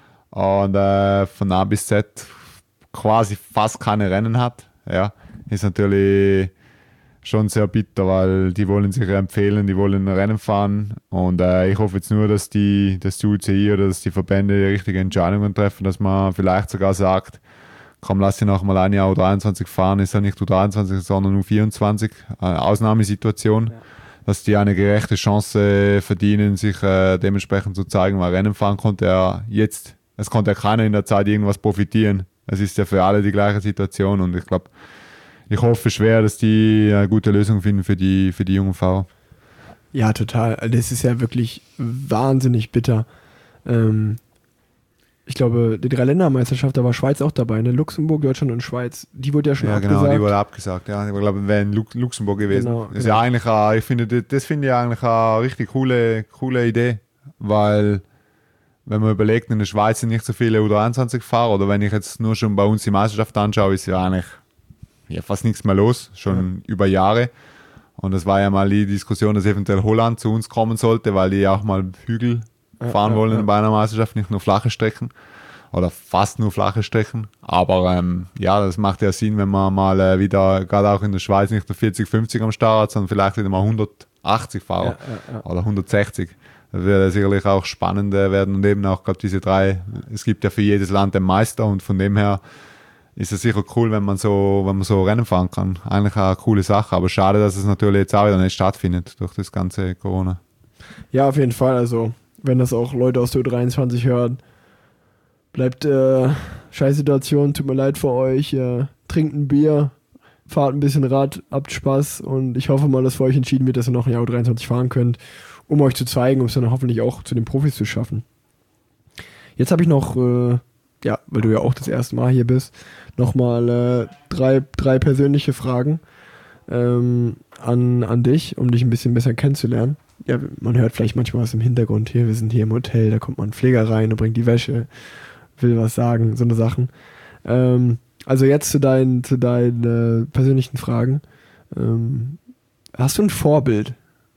und äh, von A bis Z quasi fast keine Rennen hat. Ja, ist natürlich schon sehr bitter, weil die wollen sich empfehlen, die wollen Rennen fahren und äh, ich hoffe jetzt nur, dass die, dass die U C I oder dass die Verbände die richtigen Entscheidungen treffen, dass man vielleicht sogar sagt, komm, lass ihn auch mal ein Jahr U dreiundzwanzig fahren, ist ja nicht U dreiundzwanzig, sondern U vierundzwanzig. Eine Ausnahmesituation, ja. Dass die eine gerechte Chance verdienen, sich äh, dementsprechend zu zeigen, weil Rennen fahren konnte er jetzt, es konnte ja keiner in der Zeit irgendwas profitieren. Es ist ja für alle die gleiche Situation und ich glaube, ich hoffe schwer, dass die eine gute Lösung finden für die, für die jungen Fahrer. Ja, total. Das ist ja wirklich wahnsinnig bitter. Ähm, Ich glaube, die Dreiländermeisterschaft, da war Schweiz auch dabei, ne? Luxemburg, Deutschland und Schweiz, die wurde ja schon ja, abgesagt. Ja, genau, die wurde abgesagt, ja. Ich glaube, wäre in Luxemburg gewesen. Genau, das ist genau. ja eigentlich, eine, ich finde, das, das finde ich eigentlich eine richtig coole, coole Idee, weil, wenn man überlegt, in der Schweiz sind nicht so viele U dreiundzwanzig-Fahrer, oder wenn ich jetzt nur schon bei uns die Meisterschaft anschaue, ist ja eigentlich ja, fast nichts mehr los, schon ja. über Jahre. Und das war ja mal die Diskussion, dass eventuell Holland zu uns kommen sollte, weil die auch mal Hügel fahren ja, wollen ja. bei einer Meisterschaft, nicht nur flache Strecken oder fast nur flache Strecken, aber ähm, ja, das macht ja Sinn, wenn man mal äh, wieder, gerade auch in der Schweiz, nicht nur vierzig, fünfzig am Start hat, sondern vielleicht wieder mal hundert, achtzig Fahrer Ja, ja, ja. oder hundertsechzig. Das wird sicherlich auch spannend werden und eben auch gerade diese drei, es gibt ja für jedes Land einen Meister und von dem her ist es sicher cool, wenn man so, wenn man so Rennen fahren kann. Eigentlich eine coole Sache, aber schade, dass es natürlich jetzt auch wieder nicht stattfindet durch das ganze Corona. Ja, auf jeden Fall. Also, wenn das auch Leute aus der U dreiundzwanzig hören, bleibt äh, scheiß Situation, tut mir leid für euch, äh, trinkt ein Bier, fahrt ein bisschen Rad, habt Spaß und ich hoffe mal, dass für euch entschieden wird, dass ihr noch ein Jahr U dreiundzwanzig fahren könnt, um euch zu zeigen, um es dann hoffentlich auch zu den Profis zu schaffen. Jetzt habe ich noch, äh, ja, weil du ja auch das erste Mal hier bist, nochmal äh, drei, drei persönliche Fragen ähm, an, an dich, um dich ein bisschen besser kennenzulernen. Ja, man hört vielleicht manchmal was im Hintergrund hier, wir sind hier im Hotel, da kommt mal ein Pfleger rein und bringt die Wäsche, will was sagen, so eine Sachen. Ähm, also jetzt zu deinen, zu deinen äh, persönlichen Fragen. Ähm, hast du ein Vorbild?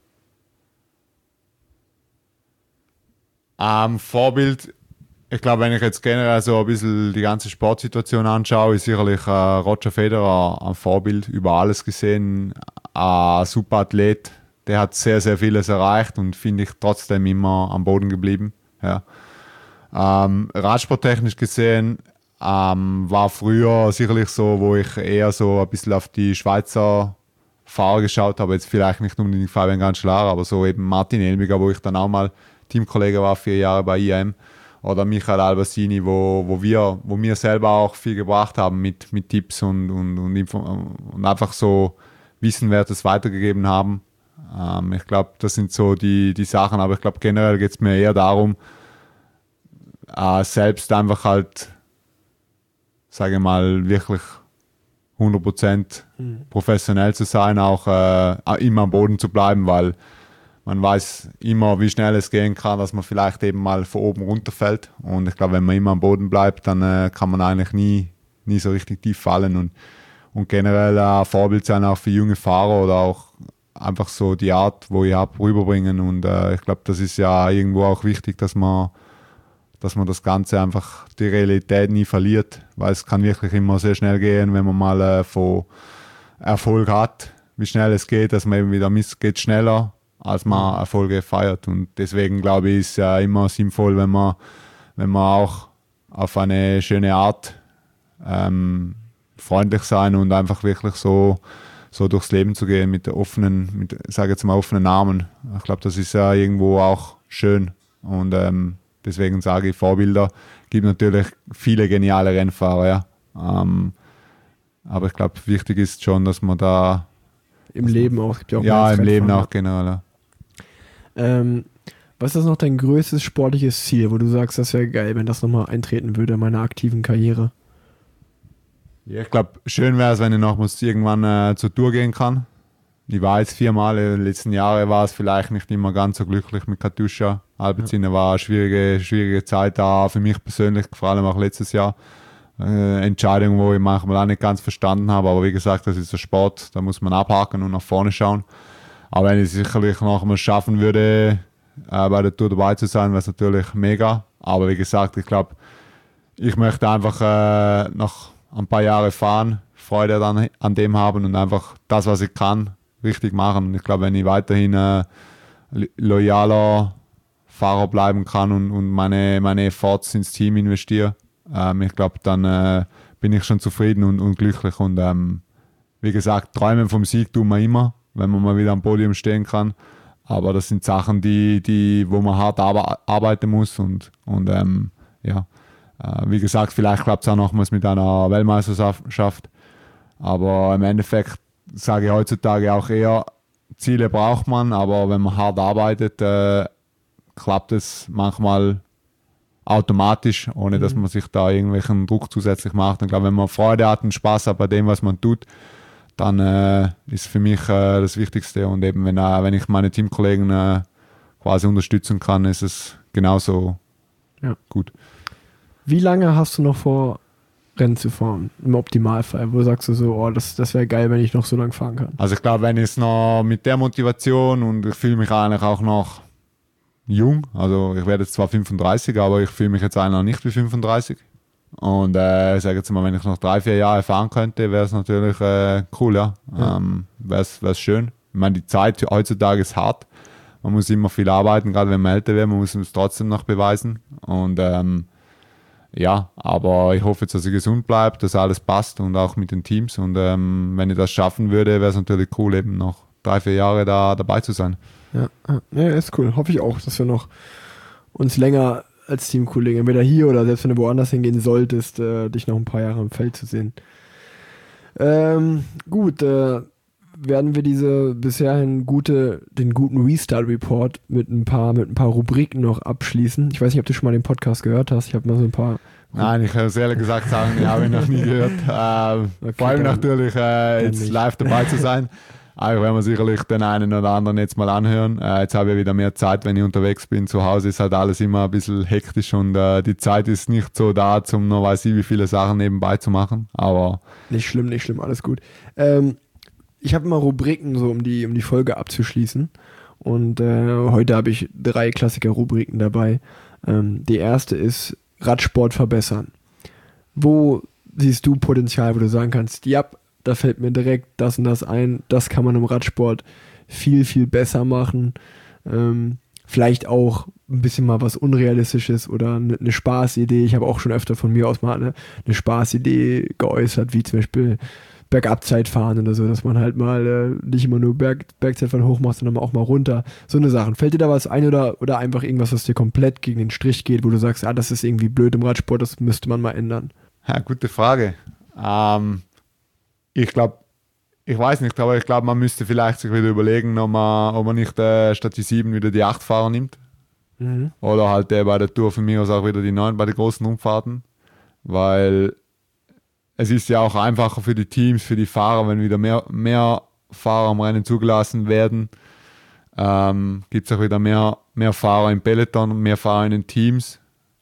Ähm, Vorbild, ich glaube, wenn ich jetzt generell so ein bisschen die ganze Sportsituation anschaue, ist sicherlich äh, Roger Federer ein Vorbild, über alles gesehen, ein super Athlet, der hat sehr, sehr vieles erreicht und finde ich trotzdem immer am Boden geblieben. Ja. Ähm, Radsporttechnisch gesehen ähm, war früher sicherlich so, wo ich eher so ein bisschen auf die Schweizer Fahrer geschaut habe, jetzt vielleicht nicht unbedingt Fabian Cancellara, aber so eben Martin Elmiger, wo ich dann auch mal Teamkollege war, vier Jahre bei I A M, oder Michael Albassini, wo, wo, wir, wo wir selber auch viel gebracht haben mit, mit Tipps und, und, und, und einfach so Wissenwertes weitergegeben haben. Ähm, ich glaube, das sind so die, die Sachen, aber ich glaube generell geht es mir eher darum, äh, selbst einfach halt, sage ich mal, wirklich hundert Prozent mhm. professionell zu sein, auch äh, immer am Boden zu bleiben, weil man weiß immer, wie schnell es gehen kann, dass man vielleicht eben mal von oben runterfällt. Und ich glaube, wenn man immer am Boden bleibt, dann äh, kann man eigentlich nie, nie so richtig tief fallen. Und, und generell ein Vorbild sein auch für junge Fahrer oder auch einfach so die Art, wo ich habe, rüberbringen. Und äh, ich glaube, das ist ja irgendwo auch wichtig, dass man, dass man das Ganze einfach, die Realität nie verliert. Weil es kann wirklich immer sehr schnell gehen, wenn man mal äh, von Erfolg hat, wie schnell es geht, dass man eben wieder misst, geht schneller, als man Erfolge feiert. Und deswegen glaube ich, ist es ja immer sinnvoll, wenn man, wenn man auch auf eine schöne Art ähm, freundlich sein und einfach wirklich so, so durchs Leben zu gehen mit offenen, mit, sage jetzt mal offenen Armen. Ich glaube, das ist ja irgendwo auch schön. Und ähm, deswegen sage ich, Vorbilder gibt natürlich viele geniale Rennfahrer, ja. Ähm, aber ich glaube, wichtig ist schon, dass man da im Leben auch, es gibt ja auch ja, im Leben auch, genau. Ja. Ähm, was ist noch dein größtes sportliches Ziel, wo du sagst, das wäre geil, wenn das nochmal eintreten würde in meiner aktiven Karriere? Ja, ich glaube, schön wäre es, wenn ich noch mal irgendwann äh, zur Tour gehen kann. Ich war jetzt viermal, in den letzten Jahren war es vielleicht nicht immer ganz so glücklich mit Katusha. Alpecin ja. war eine schwierige, schwierige Zeit da für mich persönlich, vor allem auch letztes Jahr. Äh, Entscheidung, wo ich manchmal auch nicht ganz verstanden habe, aber wie gesagt, das ist der Sport, da muss man abhaken und nach vorne schauen. Aber wenn ich es sicherlich noch mal schaffen würde, äh, bei der Tour dabei zu sein, wäre es natürlich mega. Aber wie gesagt, ich glaube, ich möchte einfach äh, noch ein paar Jahre fahren, Freude dann an dem haben und einfach das, was ich kann, richtig machen. Ich glaube, wenn ich weiterhin äh, loyaler Fahrer bleiben kann und, und meine, meine Efforts ins Team investiere, ähm, ich glaube, dann äh, bin ich schon zufrieden und, und glücklich. Und ähm, wie gesagt, träumen vom Sieg tun wir immer, wenn man mal wieder am Podium stehen kann. Aber das sind Sachen, die, die, wo man hart arbeiten muss. Und, und ähm, ja, äh, wie gesagt, vielleicht klappt es auch nochmals mit einer Weltmeisterschaft. Aber im Endeffekt sage ich heutzutage auch eher, Ziele braucht man, aber wenn man hart arbeitet, äh, klappt es manchmal automatisch, ohne dass man sich da irgendwelchen Druck zusätzlich macht. Und ich glaube, wenn man Freude hat und Spaß hat bei dem, was man tut, dann äh, ist für mich äh, das Wichtigste. Und eben, wenn, äh, wenn ich meine Teamkollegen äh, quasi unterstützen kann, ist es genauso ja. gut. Wie lange hast du noch vor, Rennen zu fahren, im Optimalfall? Wo sagst du so, oh, das, das wäre geil, wenn ich noch so lange fahren kann? Also ich glaube, wenn ich es noch mit der Motivation und ich fühle mich eigentlich auch noch jung, also ich werde jetzt zwar fünfunddreißig, aber ich fühle mich jetzt eigentlich noch nicht wie fünfunddreißig. Und äh, ich sage jetzt mal, wenn ich noch drei, vier Jahre fahren könnte, wäre es natürlich äh, cool, ja. ja. Ähm, wäre es schön. Ich meine, die Zeit heutzutage ist hart. Man muss immer viel arbeiten, gerade wenn man älter wird. Man muss es trotzdem noch beweisen. Und ähm, ja, aber ich hoffe jetzt, dass ich gesund bleibe, dass alles passt und auch mit den Teams. Und ähm, wenn ich das schaffen würde, wäre es natürlich cool, eben noch drei, vier Jahre da dabei zu sein. Ja, ja, ist cool. Hoffe ich auch, dass wir noch uns länger als Teamkollegen, entweder hier oder selbst wenn du woanders hingehen solltest, äh, dich noch ein paar Jahre im Feld zu sehen. Ähm, gut, äh, werden wir diese bisherhin gute, den guten Restart-Report mit ein paar, mit ein paar Rubriken noch abschließen. Ich weiß nicht, ob du schon mal den Podcast gehört hast. Ich habe mal so ein paar. Nein, ich muss ehrlich gesagt sagen, die habe ich noch nie gehört. Ähm, Okay, vor allem dann- natürlich äh, jetzt nicht. live dabei zu sein. Aber werden wir sicherlich den einen oder anderen jetzt mal anhören. Äh, jetzt habe ich wieder mehr Zeit, wenn ich unterwegs bin. Zu Hause ist halt alles immer ein bisschen hektisch und äh, die Zeit ist nicht so da, um noch weiß ich wie viele Sachen nebenbei zu machen. Aber Nicht schlimm, nicht schlimm, alles gut. Ähm, ich habe immer Rubriken, so um die, um die Folge abzuschließen. Und äh, heute habe ich drei Klassiker-Rubriken dabei. Ähm, die erste ist Radsport verbessern. Wo siehst du Potenzial, wo du sagen kannst, ja, da fällt mir direkt das und das ein, das kann man im Radsport viel, viel besser machen. Ähm, vielleicht auch ein bisschen mal was Unrealistisches oder eine, eine Spaßidee. Ich habe auch schon öfter von mir aus mal eine, eine Spaßidee geäußert, wie zum Beispiel Bergabzeit fahren oder so, dass man halt mal äh, nicht immer nur Berg, Bergzeitfahren hoch macht, sondern auch mal runter. So eine Sachen. Fällt dir da was ein oder, oder einfach irgendwas, was dir komplett gegen den Strich geht, wo du sagst, ah, das ist irgendwie blöd im Radsport, das müsste man mal ändern? ja, gute Frage. Ähm, ich glaube, ich weiß nicht, aber ich glaube, man müsste vielleicht sich wieder überlegen, ob man, ob man nicht äh, statt die sieben wieder die acht Fahrer nimmt. Mhm. Oder halt äh, bei der Tour von mir aus auch wieder die neun bei den großen Umfahrten. Weil es ist ja auch einfacher für die Teams, für die Fahrer, wenn wieder mehr, mehr Fahrer am Rennen zugelassen werden. Ähm, gibt es auch wieder mehr, mehr Fahrer im Peloton und mehr Fahrer in den Teams.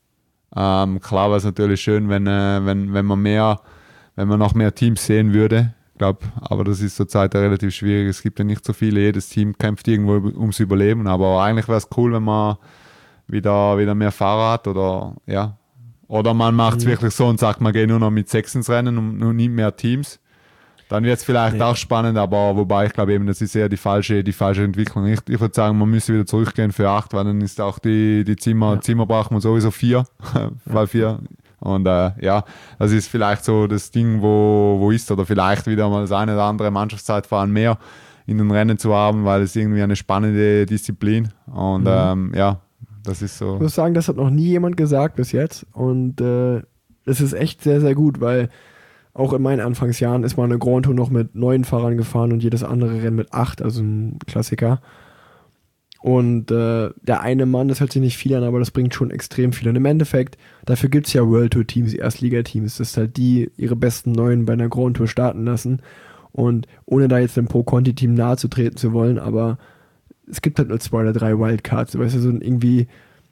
Ähm, klar wäre es natürlich schön, wenn, äh, wenn, wenn man mehr, wenn man noch mehr Teams sehen würde. Ich glaube, aber das ist zurzeit relativ schwierig. Es gibt ja nicht so viele. Jedes Team kämpft irgendwo ums Überleben. Aber eigentlich wäre es cool, wenn man wieder, wieder mehr Fahrer hat oder ja. Oder man macht es Mhm. wirklich so und sagt, man geht nur noch mit sechs ins Rennen und, und nicht mehr Teams. Dann wird es vielleicht Ja. auch spannend, aber wobei ich glaube eben, das ist eher die falsche, die falsche Entwicklung. Ich, ich würde sagen, man müsste wieder zurückgehen für acht, weil dann ist auch die, die Zimmer, Ja. Zimmer braucht man sowieso vier, weil vier. Und äh, ja, das ist vielleicht so das Ding, wo, wo ist, oder vielleicht wieder mal das eine oder andere Mannschaftszeitfahren mehr in den Rennen zu haben, weil es irgendwie eine spannende Disziplin und Mhm. ähm, ja, das ist so. Ich muss sagen, das hat noch nie jemand gesagt bis jetzt und äh, das ist echt sehr, sehr gut, weil auch in meinen Anfangsjahren ist mal eine Grand Tour noch mit neun Fahrern gefahren und jedes andere Rennen mit acht, also ein Klassiker. Und äh, der eine Mann, das hört sich nicht viel an, aber das bringt schon extrem viel. Und im Endeffekt, dafür gibt es ja World Tour Teams, Erstligateams, dass halt die ihre besten Neuen bei einer Grand Tour starten lassen. Und ohne da jetzt dem Pro-Conti-Team nahe zu treten zu wollen, aber es gibt halt nur zwei oder drei Wildcards, weißt du, so irgendwie.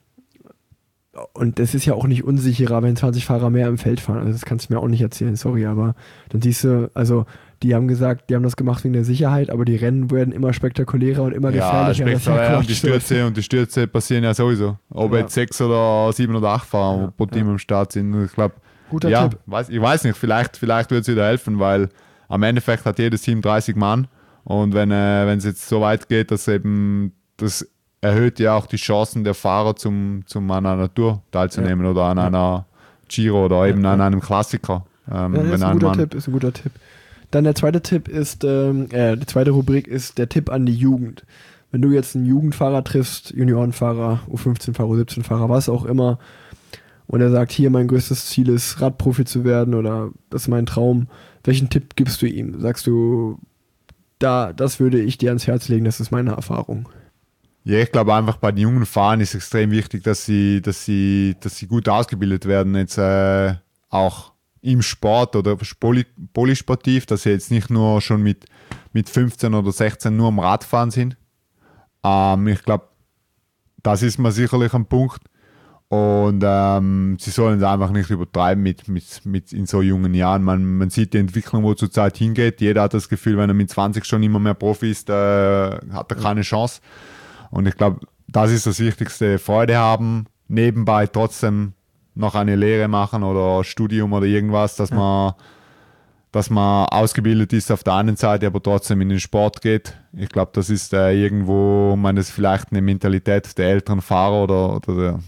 Und das ist ja auch nicht unsicherer, wenn zwanzig Fahrer mehr im Feld fahren. Also das kannst du mir auch nicht erzählen, sorry, aber dann siehst du, also die haben gesagt, die haben das gemacht wegen der Sicherheit, aber die Rennen werden immer spektakulärer und immer Ja, gefährlicher. Das ist ja spektakulär. Und die Quatsch. Stürze und die Stürze passieren ja sowieso. Ob Ja. jetzt sechs oder sieben oder acht Fahrer Ja, pro Team ja. am Start sind. Und ich glaube, Guter ja, Tipp. weiß, ich weiß nicht, vielleicht, vielleicht wird es wieder helfen, weil am Endeffekt hat jedes Team dreißig Mann und wenn äh, wenn es jetzt so weit geht, dass eben das erhöht ja auch die Chancen der Fahrer zum, zum an einer Tour teilzunehmen oder an einer Giro oder eben Ja, an ja. einem Klassiker. Ähm, Ja, wenn ist ein ein guter Mann, Tipp, ist ein guter Tipp. Dann der zweite Tipp ist, ähm, äh, die zweite Rubrik ist der Tipp an die Jugend. Wenn du jetzt einen Jugendfahrer triffst, Juniorenfahrer, U fünfzehn-Fahrer, U siebzehn-Fahrer, was auch immer, und er sagt, hier, mein größtes Ziel ist, Radprofi zu werden oder das ist mein Traum, welchen Tipp gibst du ihm? Sagst du, da, das würde ich dir ans Herz legen, das ist meine Erfahrung. Ja, ich glaube einfach bei den jungen Fahrern ist extrem wichtig, dass sie, dass sie, dass sie gut ausgebildet werden, jetzt äh, auch im Sport oder poly, polysportiv, dass sie jetzt nicht nur schon mit, mit fünfzehn oder sechzehn nur am Radfahren sind. Ähm, ich glaube, das ist mir sicherlich ein Punkt. Und ähm, sie sollen es einfach nicht übertreiben mit, mit, mit in so jungen Jahren. Man, man sieht die Entwicklung, wo zurzeit hingeht. Jeder hat das Gefühl, wenn er mit zwanzig schon immer mehr Profi ist, äh, hat er keine Chance. Und ich glaube, das ist das Wichtigste. Freude haben, nebenbei trotzdem noch eine Lehre machen oder Studium oder irgendwas, dass Ja. man dass man ausgebildet ist auf der einen Seite, aber trotzdem in den Sport geht. Ich glaube, das ist äh, irgendwo, man ist vielleicht eine Mentalität der älteren Fahrer oder, oder der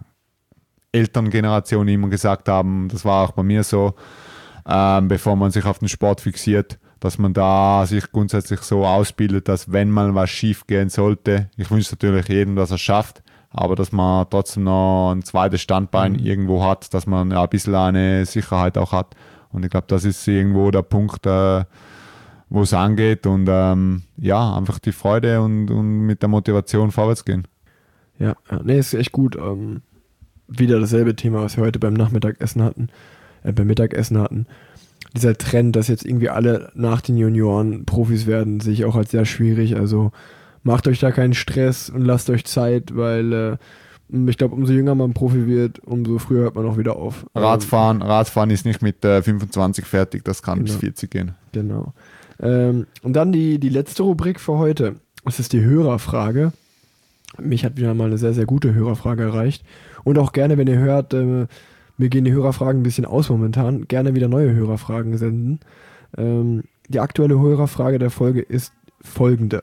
Elterngeneration, die immer gesagt haben, das war auch bei mir so, ähm, bevor man sich auf den Sport fixiert, dass man da sich grundsätzlich so ausbildet, dass wenn mal was schief gehen sollte, ich wünsche natürlich jedem, dass er es schafft, aber dass man trotzdem noch ein zweites Standbein mhm. irgendwo hat, dass man ja, ein bisschen eine Sicherheit auch hat. Und ich glaube, das ist irgendwo der Punkt, äh, wo es angeht und ähm, ja, einfach die Freude und, und mit der Motivation vorwärts gehen. Ja, ja, nee, ist echt gut. Ähm, wieder dasselbe Thema, was wir heute beim Nachmittagessen hatten, äh, beim Mittagessen hatten. Dieser Trend, dass jetzt irgendwie alle nach den Junioren Profis werden, sehe ich auch als sehr schwierig. Also macht euch da keinen Stress und lasst euch Zeit, weil äh, ich glaube, umso jünger man Profi wird, umso früher hört man auch wieder auf. Radfahren, Radfahren ist nicht mit äh, fünfundzwanzig fertig, das kann genau. bis vierzig gehen. Genau. Ähm, und dann die, die letzte Rubrik für heute. Das ist die Hörerfrage. Mich hat wieder mal eine sehr, sehr gute Hörerfrage erreicht. Und auch gerne, wenn ihr hört, äh, mir gehen die Hörerfragen ein bisschen aus momentan, gerne wieder neue Hörerfragen senden. Ähm, die aktuelle Hörerfrage der Folge ist folgende.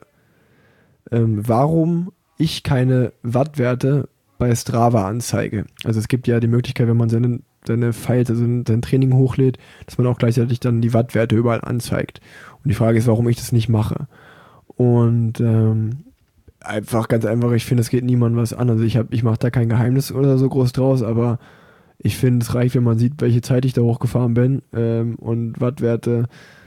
Ähm, warum ich keine Wattwerte bei Strava anzeige. Also es gibt ja die Möglichkeit, wenn man seine, seine Files, also sein Training hochlädt, dass man auch gleichzeitig dann die Wattwerte überall anzeigt. Und die Frage ist, warum ich das nicht mache. Und ähm, einfach, ganz einfach, ich finde, es geht niemandem was an. Also ich, hab, ich mache da kein Geheimnis oder so groß draus, aber ich finde, es reicht, wenn man sieht, welche Zeit ich da hochgefahren bin ähm, und Wattwerte.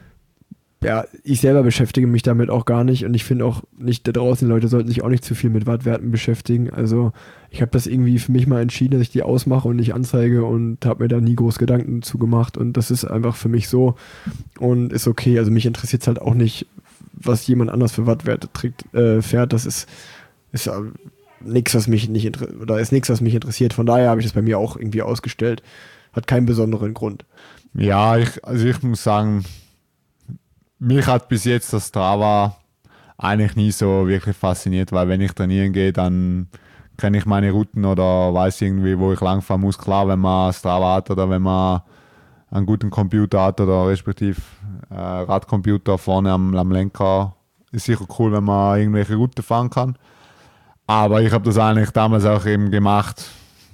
Ja, ich selber beschäftige mich damit auch gar nicht und ich finde auch nicht, da draußen die Leute sollten sich auch nicht zu viel mit Wattwerten beschäftigen. Also ich habe das irgendwie für mich mal entschieden, dass ich die ausmache und nicht anzeige und habe mir da nie groß Gedanken zu gemacht und das ist einfach für mich so und ist okay. Also mich interessiert es halt auch nicht, was jemand anders für Wattwerte trägt, äh, fährt. Das ist, ist äh, nichts, was mich nicht interessiert oder ist nichts, was mich interessiert. Von daher habe ich das bei mir auch irgendwie ausgestellt. Hat keinen besonderen Grund. Ja, ich, also ich muss sagen, mich hat bis jetzt das Strava eigentlich nie so wirklich fasziniert, weil wenn ich trainieren gehe, dann kenne ich meine Routen oder weiß irgendwie, wo ich langfahren muss. Klar, wenn man Strava hat oder wenn man einen guten Computer hat oder respektive äh, Radcomputer vorne am, am Lenker, ist sicher cool, wenn man irgendwelche Routen fahren kann. Aber ich habe das eigentlich damals auch eben gemacht,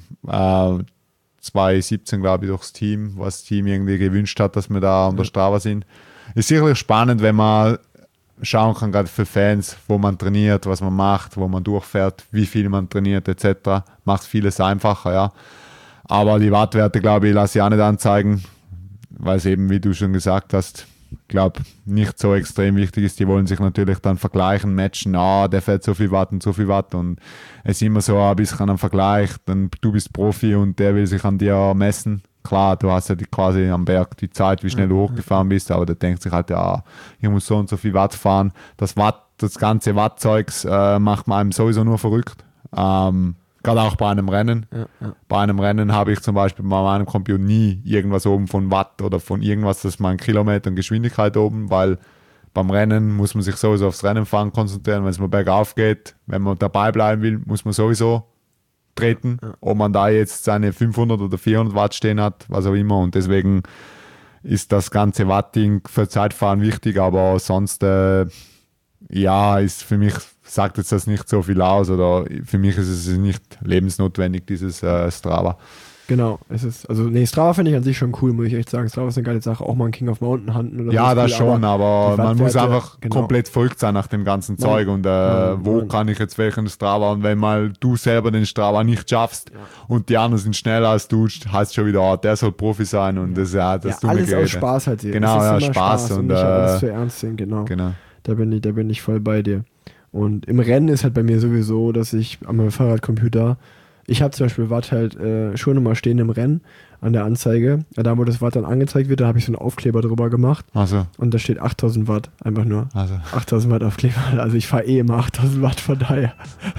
äh, zwanzig siebzehn glaube ich, durchs Team, was das Team irgendwie gewünscht hat, dass wir da unter Strava sind. Ist sicherlich spannend, wenn man schauen kann, gerade für Fans, wo man trainiert, was man macht, wo man durchfährt, wie viel man trainiert et cetera. Macht vieles einfacher, ja. Aber die Wattwerte, glaube ich, lasse ich auch nicht anzeigen, weil es eben, wie du schon gesagt hast, glaube nicht so extrem wichtig ist. Die wollen sich natürlich dann vergleichen, matchen, ah, der fährt so viel Watt und so viel Watt und es ist immer so ein bisschen ein Vergleich, dann du bist Profi und der will sich an dir messen. Klar, du hast ja die, quasi am Berg die Zeit, wie schnell du hochgefahren bist, aber der denkt sich halt, ja, ich muss so und so viel Watt fahren. Das Watt, das ganze Wattzeugs äh, macht man einem sowieso nur verrückt. Ähm, Gerade auch bei einem Rennen. Ja, ja. Bei einem Rennen habe ich zum Beispiel bei meinem Computer nie irgendwas oben von Watt oder von irgendwas, das ist mal ein Kilometer und Geschwindigkeit oben, weil beim Rennen muss man sich sowieso aufs Rennenfahren konzentrieren. Wenn es mal bergauf geht, wenn man dabei bleiben will, muss man sowieso treten, ja. Ob man da jetzt seine fünfhundert oder vierhundert Watt stehen hat, was auch immer. Und deswegen ist das ganze Wattding für Zeitfahren wichtig, aber sonst äh, ja, ist für mich, sagt jetzt das nicht so viel aus oder für mich ist es nicht lebensnotwendig, dieses äh, Strava. Genau, es ist, also nee, Strava finde ich an sich schon cool, muss ich echt sagen. Strava ist eine geile Sache, auch mal ein King of Mountain Hunten oder so. Ja, das cool, schon, aber, aber man muss einfach genau. komplett verrückt sein nach dem ganzen man, Zeug und äh, man, wo man, kann ich jetzt welchen Strava und wenn mal du selber den Strava nicht schaffst ja. und die anderen sind schneller als du, heißt schon wieder, oh, der soll Profi sein und das, ja, das ja, alles aus Spaß halt. Genau, ja, Spaß, Spaß und, und nicht äh, alles für ernst sehen, genau. genau. Da bin ich, da bin ich voll bei dir. Und im Rennen ist halt bei mir sowieso, dass ich an meinem Fahrradcomputer, ich habe zum Beispiel Watt halt äh, schon immer stehen im Rennen an der Anzeige. Ja, da, wo das Watt dann angezeigt wird, da habe ich so einen Aufkleber drüber gemacht. Also. Und da steht achttausend Watt, einfach nur. Also. achttausend Watt Aufkleber. Also ich fahre eh immer achttausend Watt, von daher.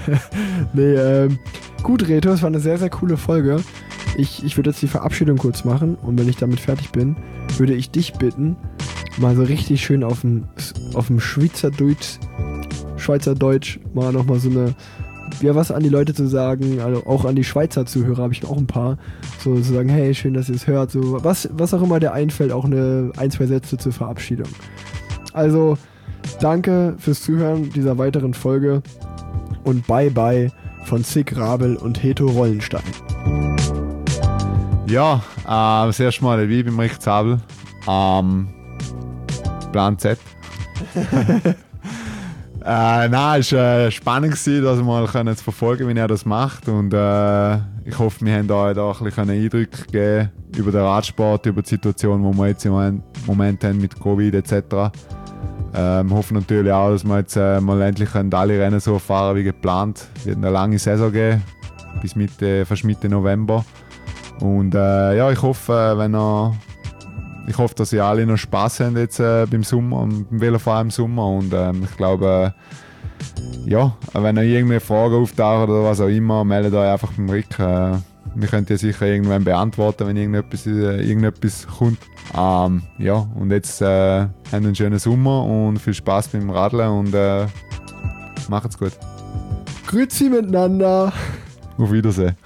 nee, ähm, gut, Reto, es war eine sehr, sehr coole Folge. Ich, ich würde jetzt die Verabschiedung kurz machen und wenn ich damit fertig bin, würde ich dich bitten, mal so richtig schön auf dem, auf dem Schweizerdeutsch, Schweizerdeutsch mal nochmal so eine ja, was an die Leute zu sagen, also auch an die Schweizer Zuhörer habe ich auch ein paar, so zu sagen, hey, schön, dass ihr es hört, so was, was auch immer dir einfällt, auch eine ein, zwei Sätze zur Verabschiedung. Also, danke fürs Zuhören dieser weiteren Folge und bye bye von Sick Rabel und Heto Rollenstein. Ja, äh, das erste Mal wie beim Rick Zabel. Ähm, Plan Z. äh, nein, es war äh, spannend gewesen, dass wir mal können zu verfolgen, wie er das macht. Und äh, ich hoffe, wir haben euch da ein bisschen Eindrücke gegeben über den Radsport, über die Situation, die wir jetzt im Moment, Moment haben mit Covid et cetera. Äh, wir hoffen natürlich auch, dass wir jetzt äh, mal endlich alle Rennen so fahren wie geplant. Es wird eine lange Saison geben, bis Mitte, fast Mitte November. Und äh, ja, ich hoffe, wenn ihr, ich hoffe, dass ihr alle noch Spaß habt jetzt äh, beim Sommer, beim Velofahren im Sommer. Und äh, ich glaube, äh, ja, wenn ihr irgendwelche Fragen auftauchen oder was auch immer, meldet euch einfach beim Rick. Äh, wir können die sicher irgendwann beantworten, wenn irgendetwas, äh, irgendetwas kommt. Ähm, ja, und jetzt äh, habt einen schönen Sommer und viel Spaß beim Radeln und äh, macht's gut. Grüezi miteinander. Auf Wiedersehen.